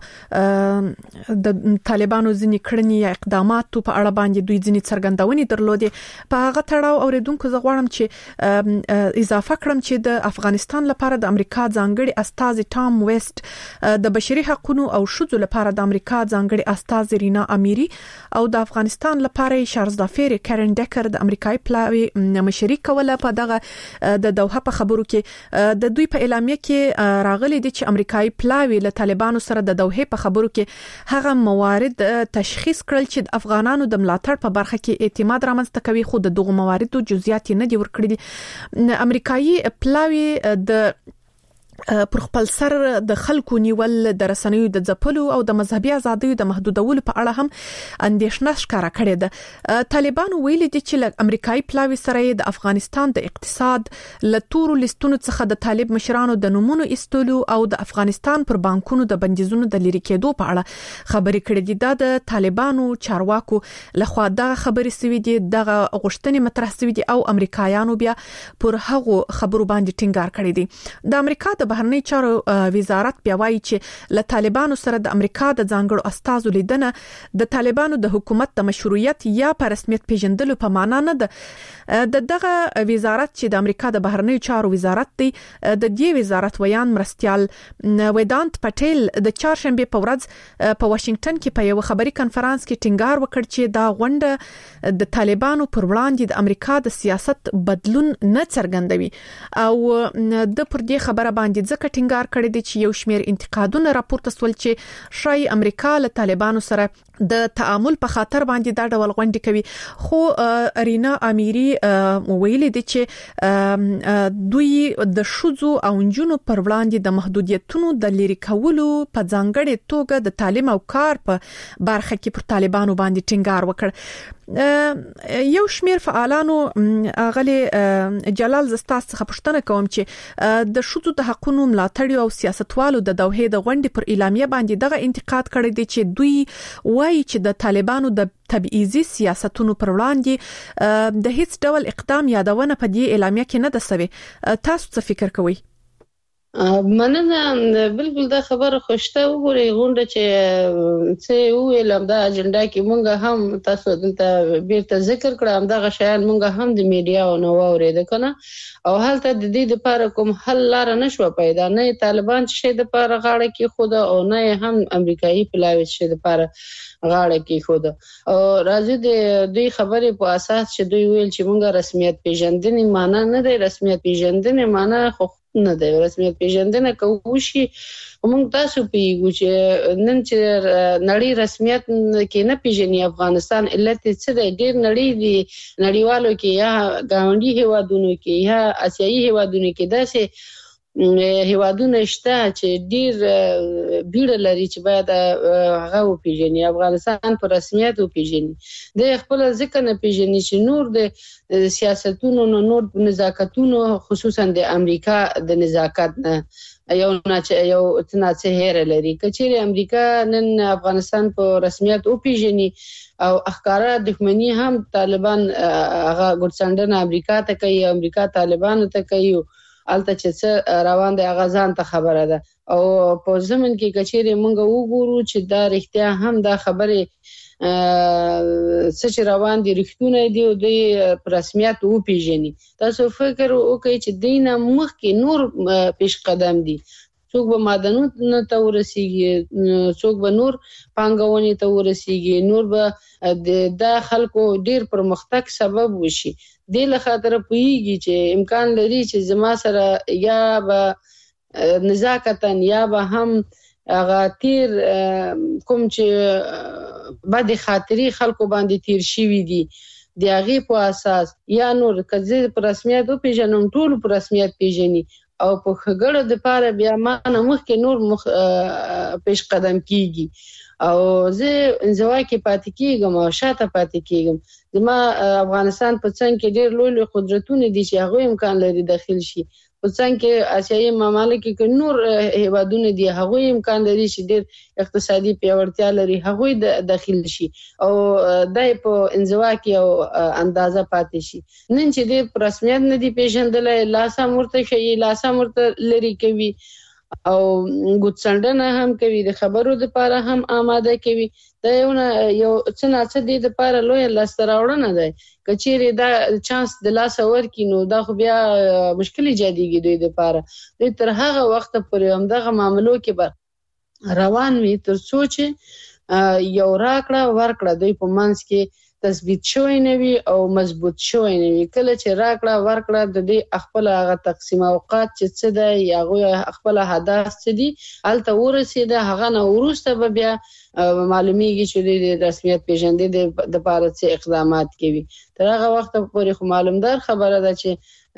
Speaker 3: د طالبانو ځنی کړنی یا اقدامات په اړه باندې دوی ځنی څرګندونې درلودې په هغه تړاو اوریدونکو زه غواړم چې اضافه کړم چې د افغانستان لپاره د امریکا ځانګړي استاذ ټام ویست د بشري حقوقو او شذو لپاره د امریکا ځانګړي استاذ رینا امیری او د افغانستان لپاره شارز دافیر کارن ډکر د امریکای پلاوی مشري کوله په دغه د دوحه په خبرو کې د دوی په اعلامیه کې راغلي دي چې امریکای پلاوی له طالبانو سره د دوحه په خبرو کې هغه موارد تشخیص کړل چې د افغانانو د ملاتړ په برخه کې اعتماد رامنځته کوي خو د دغه مواردو جزئیات نه دي ورکړي امریکایي پلاوی د پر خپل سر د خلکو نیول د رسنیو د ځپلو او د مذهبي ازادۍ د محدودولو په اړه هم اندېښنه ښکاره کړې ده. طالبان ویلي دي چې له امریکایي پلاوي سره د افغانستان د اقتصاد له تورو لیستونو څخه د طالب مشرانو د نمونه ایستلو او د افغانستان پر بانکونو د بندیزونو د لری کېدو په اړه خبرې کړې دي. دا د طالبانو چارواکو لخوا د خبرې سوي دي، د غوښتنې مطرح سوي دي او امریکایانو بیا پر هغو خبرو باندې ټینګار کړی دي. د امریکا د بهرنی چارو وزارت بیا وایي چې له طالبانو سره د امریکا د ځانګړو استازو لیدنه د طالبانو د حکومت د مشروعیت یا په رسمیت پیژندلو په معنا نه ده. د دغه وزارت چې د امریکا د بهرنی چارو وزارت دی، د دې وزارت ویان مرستيال ویدانت پټیل د چهارشنبه په ورځ په واشنگټن کې په یو خبري کانفرنس کې ټینګار وکړ چې دا غونډه د طالبانو پر وړاندې د امریکا د سیاست بدلون نه څرګندوي او د پر دې خبره باندې ځکه ټینګار کړی دی چې یو شمېر انتقادونه راپورته سول چې شای امریکا له طالبانو سره د تعامل په خاطر باندې دا ډول غونډې کوي. خو ارینا امیری ویلي دي چې دوی د شوزو او نجونو پر وړاندې د محدودیتونو د لری کولو په ځانګړي توګه د تعلیم او کار په برخه کې پر طالبانو باندې ټینګار وکړ. یو شمېر فعالانو غلي جلال زستاس څخه پوښتنه کوم چې د شوزو د حقوقو ملاتړ او سیاستوالو د دوحې د غونډې پر اعلامیه باندې دغه انتقاد کړی دی چې دوی وایي چې د طالبانو د تبعیضي سیاستونو پر وړاندې د هیڅ ډول اقدام یادونه په دې اعلامیه کې نه ده سوي. تاسو څه فکر کوئ؟
Speaker 1: مننه. بالکل دا خبره خوشته وګورئ. غونډه چې څه ویلم دا اجنډا کې مونږ هم تاسو دلته بیرته ذکر کړم دا غشیان مونږ هم د میډیا او نو اورید کنه او هلته د دې لپاره کوم حل لار نشو پیدا، نه طالبان چې د لپاره غاړه کې خود او نه هم امریکایي پلاوي چې د لپاره غاړه کې خود. او راځي د دوی خبرې په اساس چې دوی ویل چې مونږ رسمیت پیژندنې معنا نه دی، رسمیت پیژندنې معنا خو نه دی. رسمیت پیژندنه کوو شي موږ تاسو پیږو چې نن چې نړۍ رسمیت کې نه پیژني افغانستان علت څه دی. ډېر نړۍ دی نړیوالو کې یا ګاونډي هیوادونو کې یا آسیایي هیوادونو کې داسې هیوادونه شته چې ډېر بیړه لري چې باید هغه وپیژني افغانستان په رسمیت وپیژني. د خپل ځکه نه پیژني چې نور د سیاستونو نور نزاکتونو خصوصا د امریکا د نزاکت نه یو نه چې یو تناڅه هیر لري. کچېره امریکا نن افغانستان په رسمیت وپیژني او اخکارا دښمنی هم طالبان هغه ګورڅنډنه امریکا ته کوي، امریکا طالبان ته کوي الته چې روان دی غزان ته خبره ده. او په زمن کې کچېره مونږ وګورو چې دا رښتیا هم دا خبره څه روان دي رښتونه دي او د رسمیت او پیژني. تاسو فکر وکړئ چې دینه مخکې نور پیش قدم دي، څوک به معدنونو ته ورسیږي، څوک به نور پانګونې ته ورسیږي، نور به د خلکو ډیر پرمختګ سبب وشي. د له خاطر پویږي چې امکان لري چې زما سره یا به نزاکتن یا به هم هغه تیر کوم چې بعد خاطري خلکو باندې تیر شي دي د هغه په اساس یا نور کزه په رسمیت او پیژنم ټول په رسمیت پیژني او په خګړه د پاره بیا ما نه مخکې نور مخ پیش قدم کیږي او زه انزوا کې پاتې کیږم او شاته پاتې کیږم. زما افغانستان په څنګه کې ډېر لوی لوی قدرتونه دي چې هغه امکان لري داخل شي. په څنګه کې آسیایي ممالک کې نور هیوادونه دي هغه امکان لري چې ډېر اقتصادي پیاوړتیا لري هغه داخل شي او دای په انزوا کې او اندازه پاتې شي. نن چې د رسمیت نه دی پیژندلای لاسه مرته شي لاسه مرته لري کوي او ګوتڅنډنه هم کوي، د خبرو لپاره هم آماده کوي. دا یو یو څه نه څه د لپاره لوی لاستراوړنه ده. کچېره دا چانس د لاس ورکی نو دا خو بیا مشکل ایجادېږي دوی لپاره. دوی تر هغه وخت پورې هم دغه معاملو کې به روان وي تر څو چې یو راکړه ورکړه دوی په منځ کې تثبیت شوی نه وي او مضبوط شوی نه وي. کله چې راکړه ورکړه د دې خپل هغه تقسیم اوقات چې څه دی هغه خپل هدف څه دی الته ورسېده هغه نه ورسته به بیا معلومیږي چې د رسمیت پیژندې د لپاره څه اقدامات کوي. تر هغه وخت پورې خو معلومدار خبره ده چې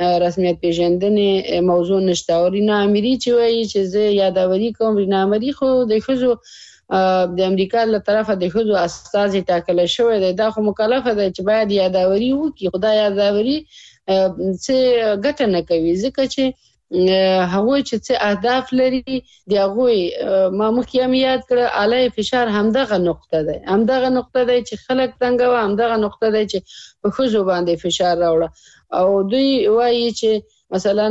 Speaker 1: رسمیت پیژندنې موضوع نشته. او رینا امری چې وایي چې زه یاداوري کوم، رینا امری خو د ښځو د امریکا له طرفه د ښځو استازي ټاکل شوی دی، دا خو مکلفه ده چې باید یاداوري وکړي. خو دا یاداوري څه ګټه نه کوي، ځکه چې هغوی چې څه اهداف لري د هغوی ما مخکې هم یاد کړه اعلی فشار همدغه نقطه ده، همدغه نقطه ده چې خلک تنګوه، همدغه نقطه ده چې په ښځو باندې فشار راوړه. او دوی وایي چې مثلا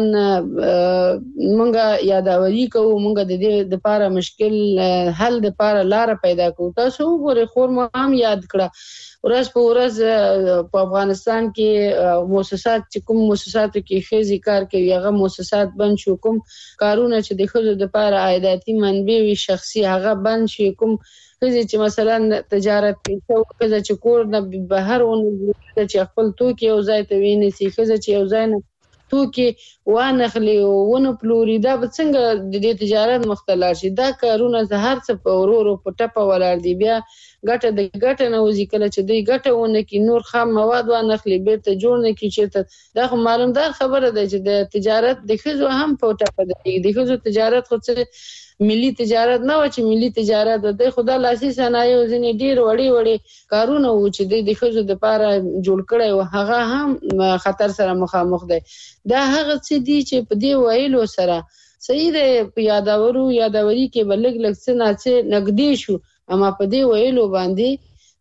Speaker 1: مونږه یاداوري کوو، مونږه د دې لپاره مشکل حل لپاره لار پیدا کوو. تاسو وګورئ خور مو هم یاد کړه ورځ په ورځ په افغانستان کې مؤسسات چې کوم مؤسساتو کې ښځې کار کوي هغه مؤسسات بند شو، کوم کارونه چې د ښځو لپاره عایداتي منبع وي شخصي هغه بند شي، کوم ښځې چې مثلا تجارت کوي، ښځه چې کور نه بهر ونه چې خپل توکي یو ځای ته وینسي، ښځه چې یو ځای نه توکي وانخلي او ونه پلوري، دا به څنګه د دې تجارت مختلف شي؟ دا کارونه هر څه په ورورو په ټپه ولاړ دي. بیا ګټه د ګټه نه وځي، کله چې دوی ګټه ونه کړي نور خام مواد وانخلي بیرته جوړ نه کړي چېرته. دا خو معلومدار خبره ده چې د تجارت د ښځو هم په ټپه ده. د ښځو تجارت خو څه ملي تجارت نه و چې ملي تجارت ده، خدا لاسي صنایع ځینې ډېر وړې وړې کارونه وو چې د ښځو لپاره جوړ کړی و، هغه هم خطر سره مخامخ دی. دا هغه څه دي چې په دې ویلو سره صحیح دی په یاداورو یاداوري کې به لږ لږ څه نه څه نږدې شو، اما په دې ویلو باندې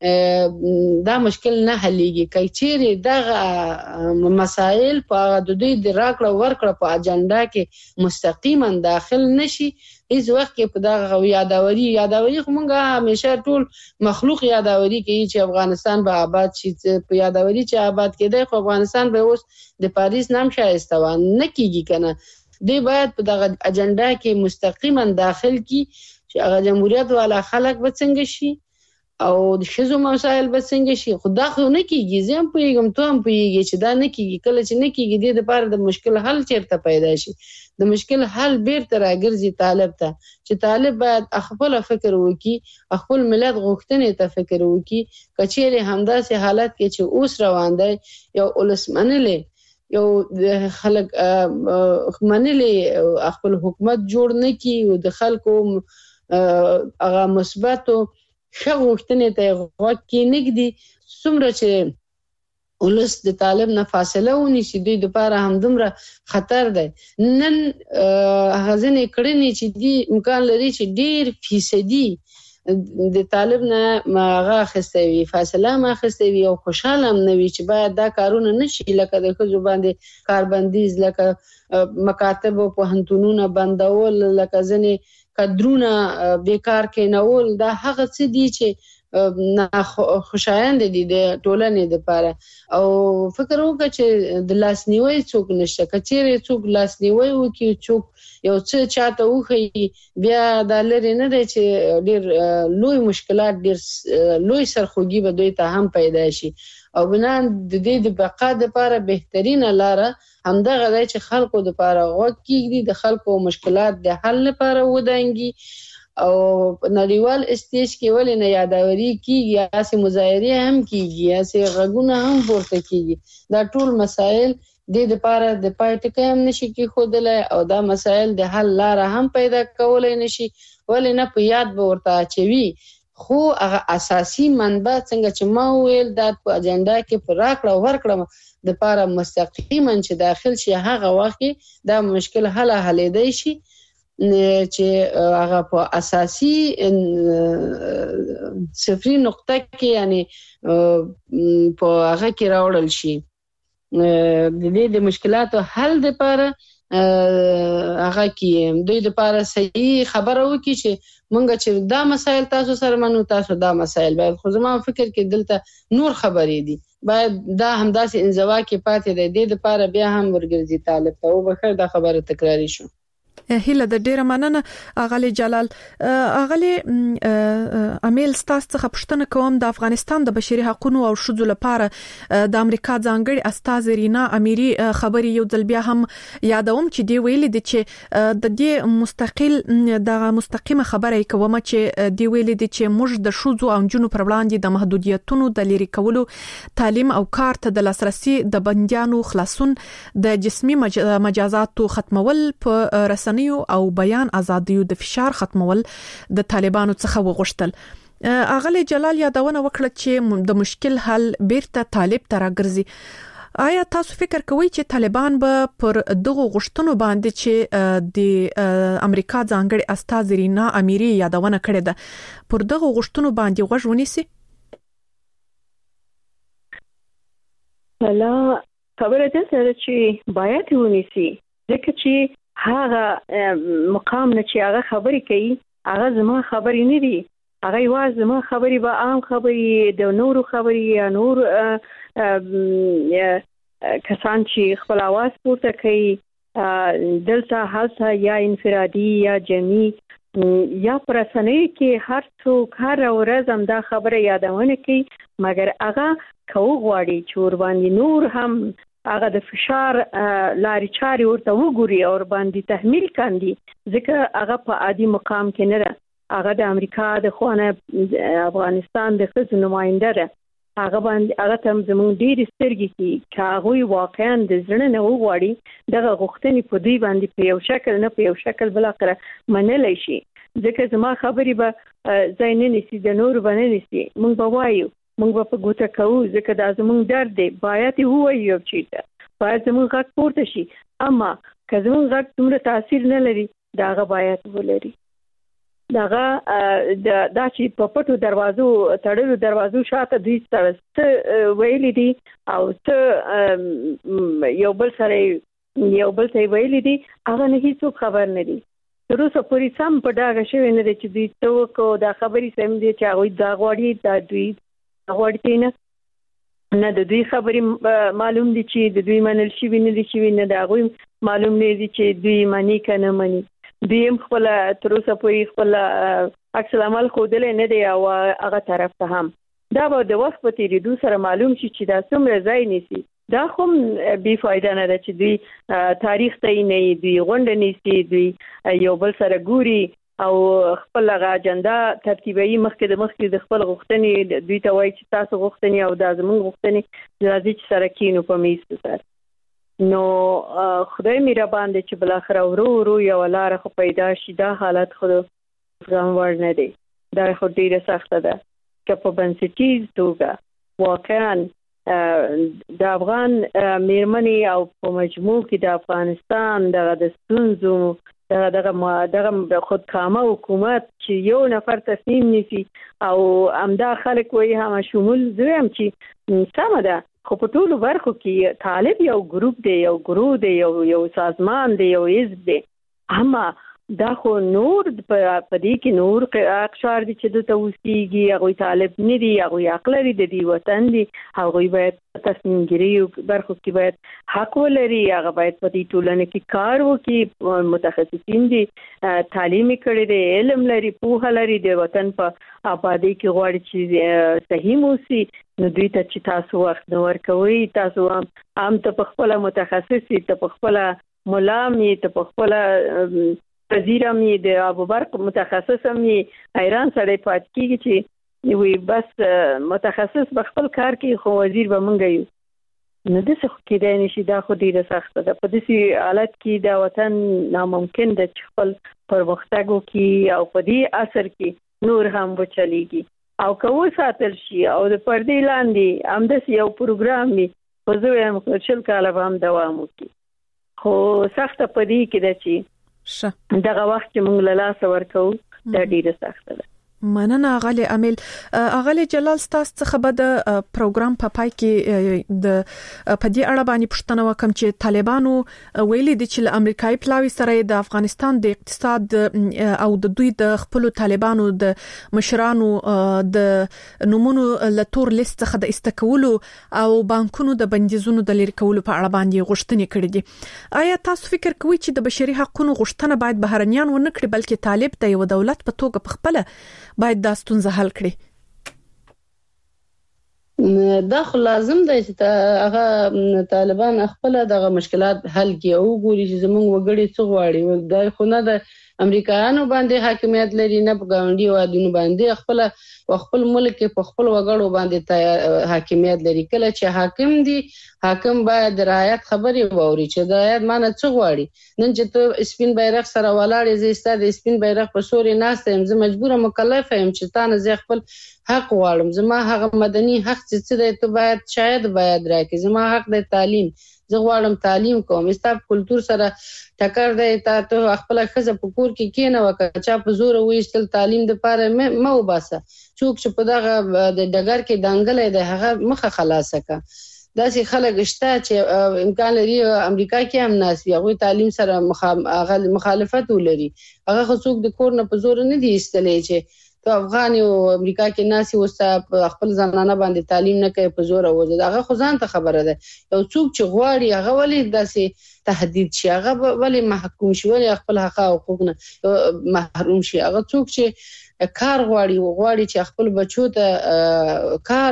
Speaker 1: دا مشکل نه حلیږي. که چیرې دغه مسایل په د دوی د راکړه ورکړه په اجنډا کې مستقیما داخل نشي، هیڅ وخت کې په دغه یاداوري یاداوري خو مونږ همیشه ټول مخلوق یاداوري کوي چې افغانستان به آباد شي، په یاداوري چې آباد کېدی خو افغانستان به اوس د پاریس نام شایسته و نه کېږي کنه. دی باید په دغه اجنډا کې مستقیما داخل کی چې هغه جمهوریت والا خلک به څنګه شي او د ښځو مسایل به څنګه شي. خو دا خو نه کېږي، زه هم پوهېږم ته هم پوهېږي چې دا نه کېږي. کله چې نه کېږي دې دپاره د مشکل حل چېرته پیدا شي؟ د مشکل حل بیرته راګرځي طالب ته چې طالب باید خپل فکر وکړي، خپل ملت غوښتنې ته فکر وکړي. که چېرې همداسې حالت کې چې اوس روان دی یو اولس منلی یو خلک منلی خپل حکومت جوړ نه کړي او د خلکو هغه مثبتو ښه غوښتنې ته غوږ کېنږدي، څومره چې ولس د طالب نه فاصله ونیسي دوی دپاره همدومره خطر دی. نن هغه ځینې کړنې چې دي امکان لري چې ډېر فیصدي د طالب نه هغه اخیستی وي، فاصله هم اخیستی وي او خوشحاله هم نه وي چې باید دا کارونه نه شي، لکه د ښځو باندې کاربندیز، لکه مکاتب او پوهنتونونه بندول، لکه ځینې کدرونه بیکار کېنول. دا هغه څه دي چې خوشایند دي د ټولنې دپاره. او فکر وکړه چې د لاسنیوی څوک نشته. که چېرې څوک لاسنیوی وکړي، څوک یو څه چاته وښیي، بیا دا لرې نه دی چې ډېر لوی مشکلات، ډېر لوی سرخوږي به دوی ته هم پیدا شي. او بنا د دې د بقا دپاره بهترینه لاره همدغه دی چې خلکو دپاره غوږ کېږدي، د خلکو مشکلات د حل لپاره ودانګي. او نړیوال استیج کې ولې نه یاداوري کېږي، هسې مظاهرې هم کېږي، هسې غږونه هم پورته کېږي. دا ټول مسایل دې دپاره د پای ټکی هم نشي کېښودلی او دا مسایل د حل لاره هم پیدا کولی نشي. ولې نه په یاد به ورته اچوي، خو هغه اساسي منبع څنګه چې ما وویل دا په اجنډا کې په راکړه ورکړه دپاره مستقیما چې داخل شي، هغه وخت دا مشکل حل حلیدی شي چې هغه په اساسي صفري نقطه کې یعنی په هغه کې راوړل شي. د دې د مشکلاتو حل دپاره هغه کې دوی دپاره صحیح خبره وکړي چې مونږ چې دا مسایل تاسو سره منو، تاسو دا مسایل باید. خو زما فکر کې دلته نور خبرې دي، باید دا همداسې انزوا کې پاتې دی. دې دپاره بیا هم ورګرځي طالب ته. وبخیر دا خبره تکراري شو.
Speaker 3: هله د ډیره مننه اغلی جلال. اغلی امیل ستاسو څخه پوښتنه کوم د افغانستان د بشري حقوقو او شذو لپاره د امریکا ځانګړي استاذ رینا امیری خبري یو ځل بیا هم یادوم چې دی ویل دي چې د دې مستقل د مستقیمه خبره کوم چې دی ویل دي چې موږ د شذو او جنونو پر وړاندې د محدودیتونو د لری کولو تعلیم او کار ته د لاسرسي د بنديانو خلاصون د جسمي مجازاتو ختمول په رسنۍ او بیان ازادیو د فشار ختمول د طالبانو څخه وغوښتل. اغلی جلال یادونه وکړه چې د مشکل حل بیرته طالب ته راګرځي. آیا تاسو فکر کوئ چې طالبان به پر دغه غوښتنو باندې چې د امریکا ځانګړي استاذ رینا امیری یادونه کړې ده پر دغه غوښتنو باندې غوږ ونیسي؟
Speaker 2: لا خبره ده چې باید ونیسي، ځکه چې هغه مقام نه چې هغه خبرې کوي هغه زما خبرې نه دي، هغه یوازې زما خبرې به عام خبرې د نورو خبرې یا نور کسان چې خپل आवाज پورته کوي دلته هلته یا انفرادي یا جمعي یا پرسنۍ کې هر څوک هر ورځ هم دا خبره یادونه کوي، مګر هغه کو غواړي چې ور باندې نور هم هغه د فشار لاري چاري ورته وګوري او باندې تحمیل کاندي، ځکه هغه په عادي مقام کې نه ده، هغه د امریکا د خوانه افغانستان د خصوصي نماینده ده، هغه باندې هغه تم زموږ ډیر سترګې کې هغه واقعا د زړه نه وغواړي دغه غوښتنې په دوی باندې په یو شکل نه په یو شکل بل اخره منلای شي، ځکه زما خبرې به ځای نه نسی د نور باندې نسی، موږ به وایو موږ په ګوته کوو، ځکه دا زموږ درد دی، باید یې ووایو چې باید زموږ غږ پورته شي، اما که زموږ غږ دومره تاثیر نه لري دا هغه باید ولري. دغه دا چې په پټو دروازو تړلو دروازو شاته دوی څه ویلي دي او څه یو بل سره یو بل څه ویلي دي هغه نه هیڅ خبر نه دي. تر اوسه پورې سم په ډاګه شوی نه دي چې دوی څه کو دا خبرې سم دي چې هغه دا غواړي دا دوی غواړي نه نه د دوی خبرې معلوم دي چې د دوی منل شي نه دي چې نه دا غوي معلوم نه دي چې دوی مانی کنه مانی، دوی خپل تر اوسه پورې خپل عکس العمل خودل نه دی او هغه طرف ته هم دا به د وخت په تیریدو سره معلوم شي چې دا څومره ځای نیسي. دا خو بي فائدہ نه ده چې دوی تاریخ ته نه دوی غونډه نیسي، دوی یو بل سره ګوري او خپل اجنډا ترتیبي مخکې د مخکې د خپل غوښتنې دوی ته وایي چې تاسو غوښتنې او د زموږ غوښتنې راځي چې سره کینو په میز سره. نو خدای مهربان دی چې بل اخر ورو ورو یو لار خو پیدا شي. دا حالت خو زغم وړ نه دی، دا خو ډیره سخته ده چې په بنسټیز توګه واقعا د افغان میرمنې او په مجموع کې د افغانستان دغه د ستونزو دغه دغه دغه خودکامه حکومت چې یو نفر تصمیم نیسي او امدا خلک وایي هم شمول زویم چې سمه ده، خو په ټولو برخو کې طالب یو ګروپ دی، یو ګروه دی، یو یو سازمان دی، یو حزب دی، اما دا خو نور په دې کې نور اقشار دي چې د توسيږي هغه طالب نه دي، هغه عقل لري د دې وطن دي، هغه باید تصمیم ګیری برخو کې باید حق ولري، هغه باید په دې ټولنه کې کار وکړي، متخصصین دي، تعلیم کړي دي، علم لري، پوهه لري، د وطن په آبادی کې غواړي چې صحیح موسی، نو دوی ته چې تاسو وخت نور کوي، تاسو هم ته په خپل متخصصي ته په خپل ملامي ته په خپل وزیرم یې د ابوبرق متخصصم یې حیران سړی پات کیږي چې وی بس متخصص په خپل کار کې خو وزیر به مونږ یو نه د څه کېدای نشي. دا خو ډیره سخته ده په دې حالت کې د وطن ناممکن ده چې خپل پرمختګ وکړي او په دې اثر کې نور هم وچلیږي او که ساتل شي او د پردې لاندې همداسې یو پروګرام وي خو زه وایم شل کاله به هم دوام وکړي. خو سخته په دې کې ده چې دغه وخت چې موږ له لاسه ورکو دا ډیره سخته ده.
Speaker 3: مننه غالي امیل. غالي جلال ستاسو څخه به د پروګرام په پای کې د پدې اړه باندې پوښتنه وکم چې طالبانو ویلي دي چې امریکایي پلاوی سره د افغانستان د اقتصاد او د دوی د خپل طالبانو د مشرانو د نمونو لتور لیست څخه د استکولو او بانکونو د بندیزونو د لری کولو په اړه باندې غوښتنې کړې دي. آیا تاسو فکر کوئ چې د بشري حقوقو غوښتنه باید بهرنیان ونه کړي بلکې طالب د یو دولت په توګه په خپل باید دا ستونزه حل کړي؟
Speaker 1: دا خو لازم دی چې هغه طالبان خپل دغه مشکلات حل کړي او ګوري چې زمونږ وګړي څه غواړي. دا خو نه د امریکایانو باندې حاکمیت لري نه په ګاونډي وادونو باندې خپل خپل ملک په خپل وګړو باندې حاکمیت لري. کله چې حاکم دی حاکم باید رعایت خبري ووري چې د رعایت معنی څه غواړي. نن چې ته سپین بیرغ سره ولاړې زه ستاسو سپین بیرغ په سوري ناشته يم، زه مجبوره مکلف یم چې تاسو زه خپل حق غواړم. زما هغه مدني حق چې څه دی ته باید شاید باید راکې. زما حق د تعلیم، زه غواړم تعلیم کوم. ستاسو کلچر سره ټکر دی، ته خپل خزه په کور کې کینه وکړه چا په زور وېستل تعلیم د پاره مې وباسه. څوک چې په دغه د ډګر کې دانګلې ده هغه مخه خلاصه کا. داسې خلک شته چې امکان لري امریکا کې هم ناس وي هغه تعلیم سره مخالفت ولري. هغه څوک د کور نه په زور نه دی ایستلې چې ته افغان او امریکا کې ناس وسه خپل ځانانه باندې تعلیم نه کوي په زور وځي. هغه خو ځان ته خبره ده. یو څوک چې غواړي هغه ولې داسې تهدید شي، هغه ولې محکوم شي، ولې خپل حق او حقوق نه محروم شي. هغه څوک چې کار غواړي او غواړي چې خپل بچو ته کار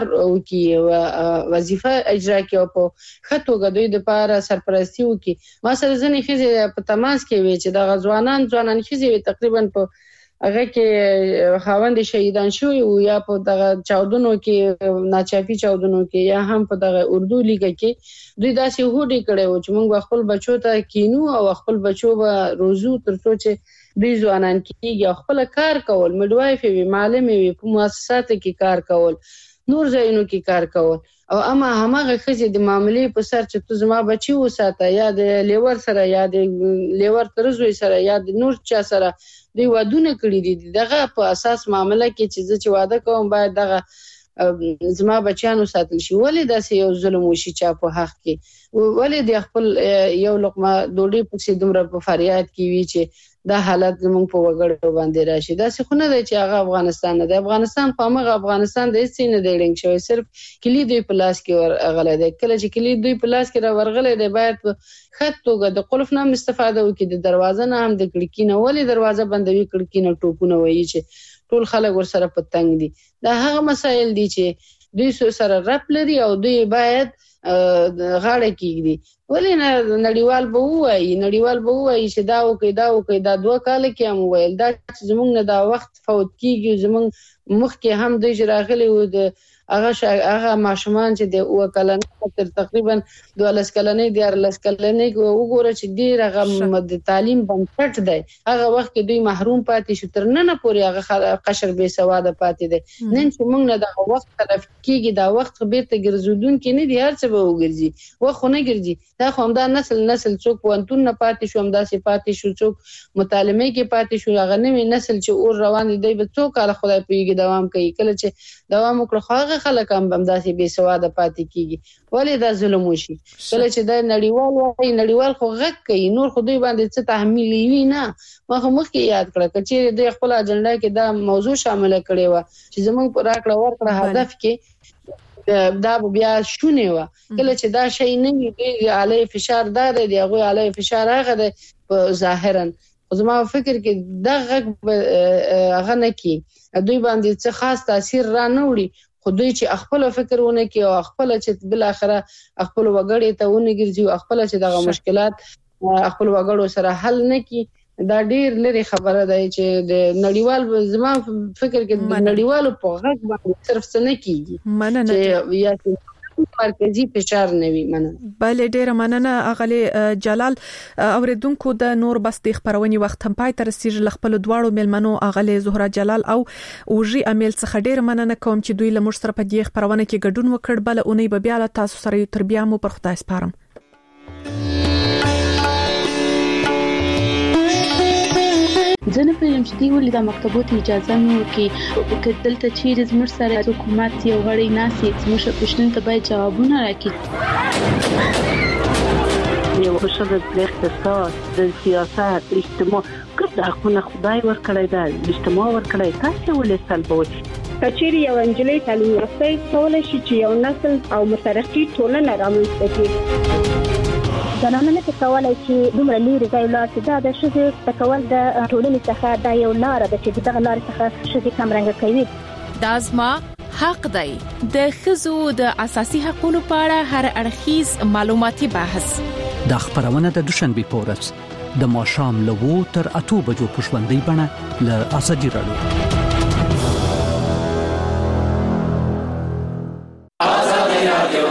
Speaker 1: وکړي، وظیفه اجرا کړي او په خطوګه دوی د پاره سرپرستی وکړي. ما سره ځنې خزه په تماس کې وي چې د غزوانان ځوانان خزه تقریبا په هغه کې خاوند شهیدان شوی او یا په دغه چاودنو کې ناچافي چاودنو کې یا هم په دغه اردو لیګ کې دوی داسې هوډي کړي و چې موږ خپل بچو ته کینو او خپل بچو به روزو ترڅو چې دوی ځوانان کېږي خپل کار کول، میډوایف وي، معلم وي، په مؤسساتو کې کار کول، نور ځایونو کې کار کول. او اما همغه خزه د معاملې په سر چې تو زما بچي وساته یا د لیور سره یا د لیور ترزوي سره یا د نور چا سره دوی ودونه کړی دي، دغه په اساس معاملې کې چې چې واده کوم باید دغه زما بچیانو ساتل شي. ولې داسې یو ظلم وشي چا په حق کې؟ ولې د خپل یو لقمه ډوډۍ په دومره په فریاد کې وی چې دا حالت زموږ په وګړو باندې راشي؟ داسې خو نه دی چې هغه افغانستان نه دی. افغانستان خو هغه افغانستان دی چې نه دی ډنګ شوی، صرف کلی دوی په لاس کې ورغلی دی. کله چې کلی دوی په لاس کې راورغلی دی باید په خط توګه د قلف نه استفاده وکړي، د دروازه نه هم د کړکۍ نه. ولې دروازه بندوي کړکۍ نه ټوپونه وایي چې ټول خلک ورسره په تنګ دي؟ دا هغه مسایل دي چې دوی سره رپ لري او دوی باید غاړه کېږدي. ولې نه نړیوال به وایي نړیوال به وایي چې دا وکړي دا وکړي. دا دوه کاله کې هم ویل دا چې زموږ نه دا وخت فوت کېږي. زموږ مخکې هم دوی چې راغلي وو د هغه هغه ماشومان چې د اوه کلنې تر تقریبا دولس کلنې دیارلس کلنې وګوره چې ډېر هغه د تعلیم بنسټ دی. هغه وخت کې دوی محروم پاتې شو، تر نن پورې هغه قشر بې سواده پاتې دی. نن چې موږ نه دا وخت طرف کېږي دا وخت بیرته ګرځودونکي نه دي، هر څه به وګرځي. وخت خو نه ګرځي. دا خو همدا نسل نسل څوک پوهنتون نه پاتې شو، همداسې پاتې شو، څوک مطالعه کې پاتې شو. هغه نوی نسل چې اور روان دی به څو کاله خدای پوهیږي دوام کوي. کله چې دوام وکړي خو هغه خلک هم همداسې بې سواده پاتې کېږي. ولې دا ظلم وشي؟ کله چې دا نړیوال وایي نړیوال خو غږ کوي، نور خو دوی باندې څه تحمیل وي نه. ما خو مخکې یاد کړه که چېرې دوی خپل اجنډا کې دا موضوع شامله کړې وه چې زموږ په راکړه ورکړه هدف کې دا بیا شونې وه. کله چې دا شی نه وي دوی علیه فشار دا دی، هغوی علیه فشار هغه دی ظاهرا. خو زما فکر کې دا غږ هغه نه کي دوی باندې څه خاص تاثیر را نه وړي. خو دوی چې خپل فکر ونه کوي او خپل چې بل اخره خپل وګړي ته ونه ګرځي او خپل چې دغه مشکلات خپل وګړو سره حل نه کوي، دا ډیر لري خبره ده چې د نړیوال زما فکر کې د نړیوالو په غږ باندې صرف څه نه کیږي.
Speaker 3: مننه
Speaker 1: چې یا مرکزی فشار نه وي. مننه.
Speaker 3: بله ډیره مننه اغلی جلال. اوریدونکو د نور بس د خبرونې وخت هم پای ته رسیدل. خپل دواړو ملمنو اغلی زهرا جلال او اوجي امیل څخه ډیره مننه کوم چې دوی له موږ سره په دې خبرونه کې ګډون وکړ. بل اونۍ به بیا له تاسو سره تر بیا مو پر خدای سپارم.
Speaker 6: ځنه په یم چې دی ولې د مکتبونو اجازه نو کې کدلته چیرې زموږ سره حکومت یو غړي ناسي زموږ پښتون ته باید جوابونه راکړي.
Speaker 2: یو شته د اقتصاد د سیاست اجتماع کله خو خدای ورکړی دا اجتماع ورکړی تاسو ولې سلبوي؟
Speaker 7: کچېری یو انجلۍ تعلیم یافته کولای شي چې یو نسل او مترقي ټولنه رامنځته کړي.
Speaker 8: زنانه نه کولای شي دومره لري ځای لا چې دا د شذ تکول د ټولنې څخه دا یو لار ده چې دغه لار څخه شذ کمرنګ کوي.
Speaker 9: دازما حق دی د خزو د اساسي حقوقو په اړه هر اړخیز معلوماتي بحث
Speaker 10: د خبرونه د دوشنبه پورس د ماشام لوو تر اتو بجو پښوندې بڼه ل ازادي رادیو. ازادي رادیو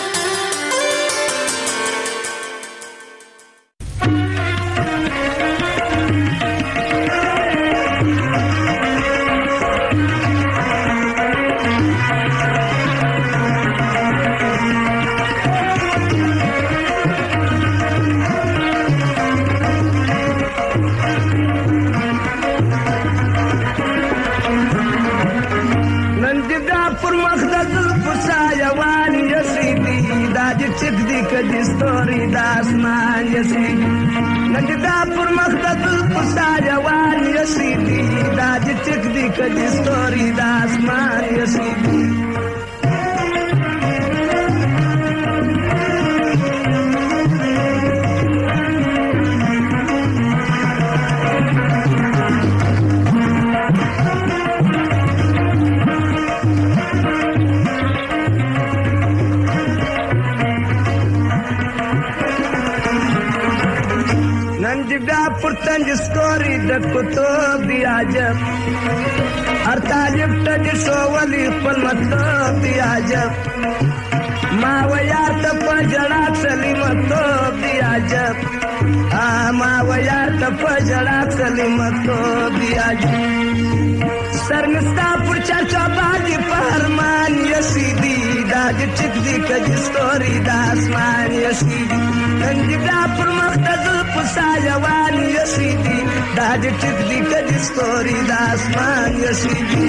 Speaker 11: story د کتب دی عجب هر طالب ته شوولي خپل مطلب دی عجب ما ویا ته پجړه سلیمتوب دی عجب ما ویا ته پجړه سلیمتوب دی عجب سرنستا پر چرچا باندې فرمان یسیدی دا د ټیک دی کج story د اسمان یسیدی ننګدا پر مخدز پسایوان یسیدی دا د ټیک دی کج story د اسمان یسیدی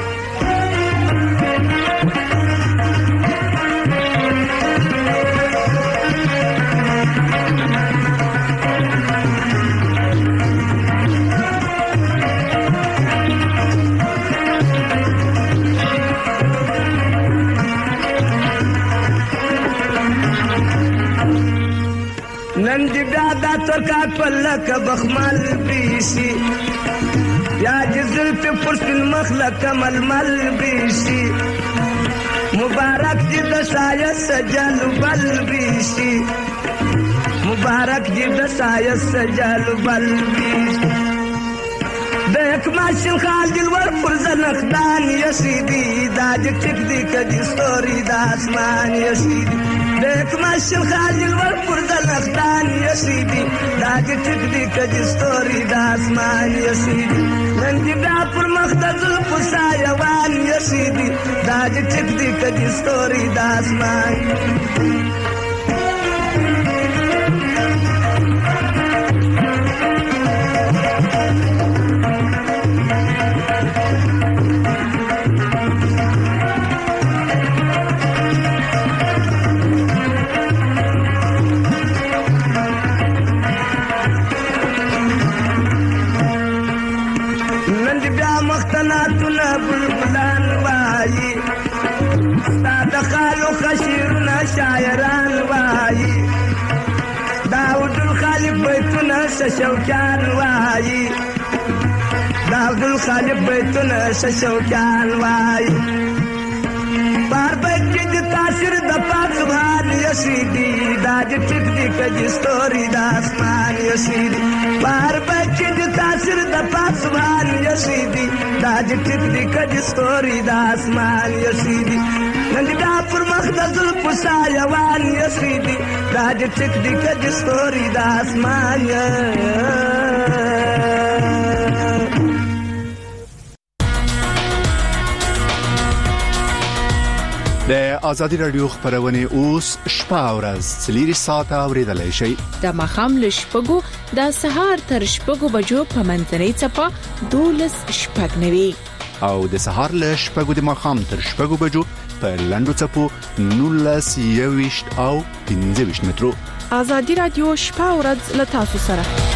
Speaker 11: دا ترکا پلک بخمل بیشی یا جزل پی پرسن مخلق ململ بیشی مبارک جی دسایت سجل بل بیشی مبارک جی دسایت سجل بل بیشی دیکھ ماشن خال دلور پرزن اخدان یسیدی دا جی ٹک دی کجی سٹوری دا اسمان یسیدی دیکھ ماشن خال دلور پرزن اخدان یسیدی دا جی ٹک دی کجی سٹوری دا اسمان یسیدی ننجی دا پر مخدز پسایوان یسیدی دا جی ٹک دی کجی سٹوری دا اسمان شاعران وایي داود الخالق بیتونه شوکان وایي داود الخالق بیتونه شوکان وایي بار بیت کې د تاثیر د پاک سبحان یسیدی دا د ټیک دی کجی سٹوری د اسمان یسیدی بار بیت کې د تاثیر د پاک سبحان یسیدی دا د ټیک دی کجی سٹوری د اسمان یسیدی ننګدا پر مخدز پسایوان یسیدی دا د ټیک دی کجی سٹوری د اسمان
Speaker 12: د ازادي رادیو خبرونه اوس شپه او ورځ سلیری ساعته اوریدلای شي
Speaker 9: د مخام لشپګو د سهار تر شپګو بجو په منځنۍ چپا دولس شپږ نوي
Speaker 12: او د سهار لشپګو د مخام تر شپګو بجو په لندو چپو نولس یويشت او پنځه ویشت مترو.
Speaker 3: ازادي رادیو شپه او ورځ له تاسو سره.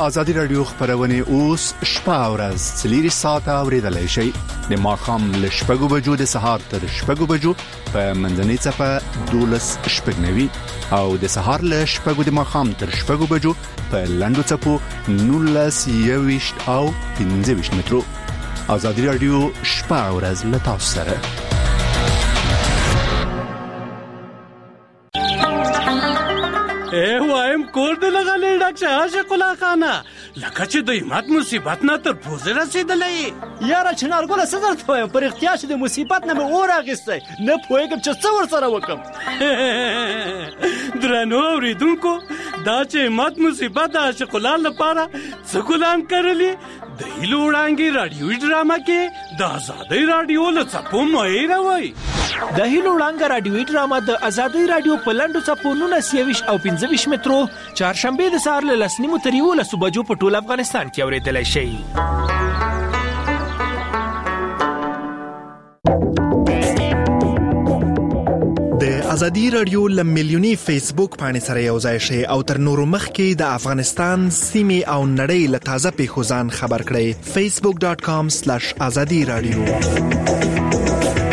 Speaker 12: ازادي رادیو خبرونه اوس شپه او ورځ څلور ساعته اوریدلای شئ د ماخام له شپږو بجو د سهار تر شپږو بجو په منځنۍ چپه دولس شپږنوي او د سهار له شپږو د ماخام تر شپږو بجو په لندو چپو نولس یويشت او پنځه ویشت مترو. ازادي رادیو شپه او ورځ له تاسو سره.
Speaker 13: اے وایم کور دې لګلې ډاکټر عاشق الله خانه لکه چې د ایمات مصیبت نه تر پوزې رسیدلې
Speaker 14: یاره چنار ګل سره ته پر اختیار د مصیبت نه اور اغسته نه پوهیږم چې څو ور سره وکم
Speaker 13: درنو اوریدونکو دا چې ایمات مصیبت عاشق الله لپاره څه ګلان کړلې د هیلو وړانګې رادیوي ډرامه کې د آزادۍ رادیو له څپو مې راوي
Speaker 14: د هیلو وړانګې رادیوي ډرامه د آزادۍ رادیو په لندو څپو نولس یويشت او پنځه ویشت مترو چهارشنبه د سهار له لس نیمو تر یولسو بجو په ټول افغانستان کې اورېدلای شئ.
Speaker 15: د ازادي رادیو لمیلیونی فیسبوک باندې سره یو ځای شئ او تر نورو مخکې د افغانستان سیمې او نړۍ له تازه پیښو ځان خبر کړئ. facebook dot com slash azadi radio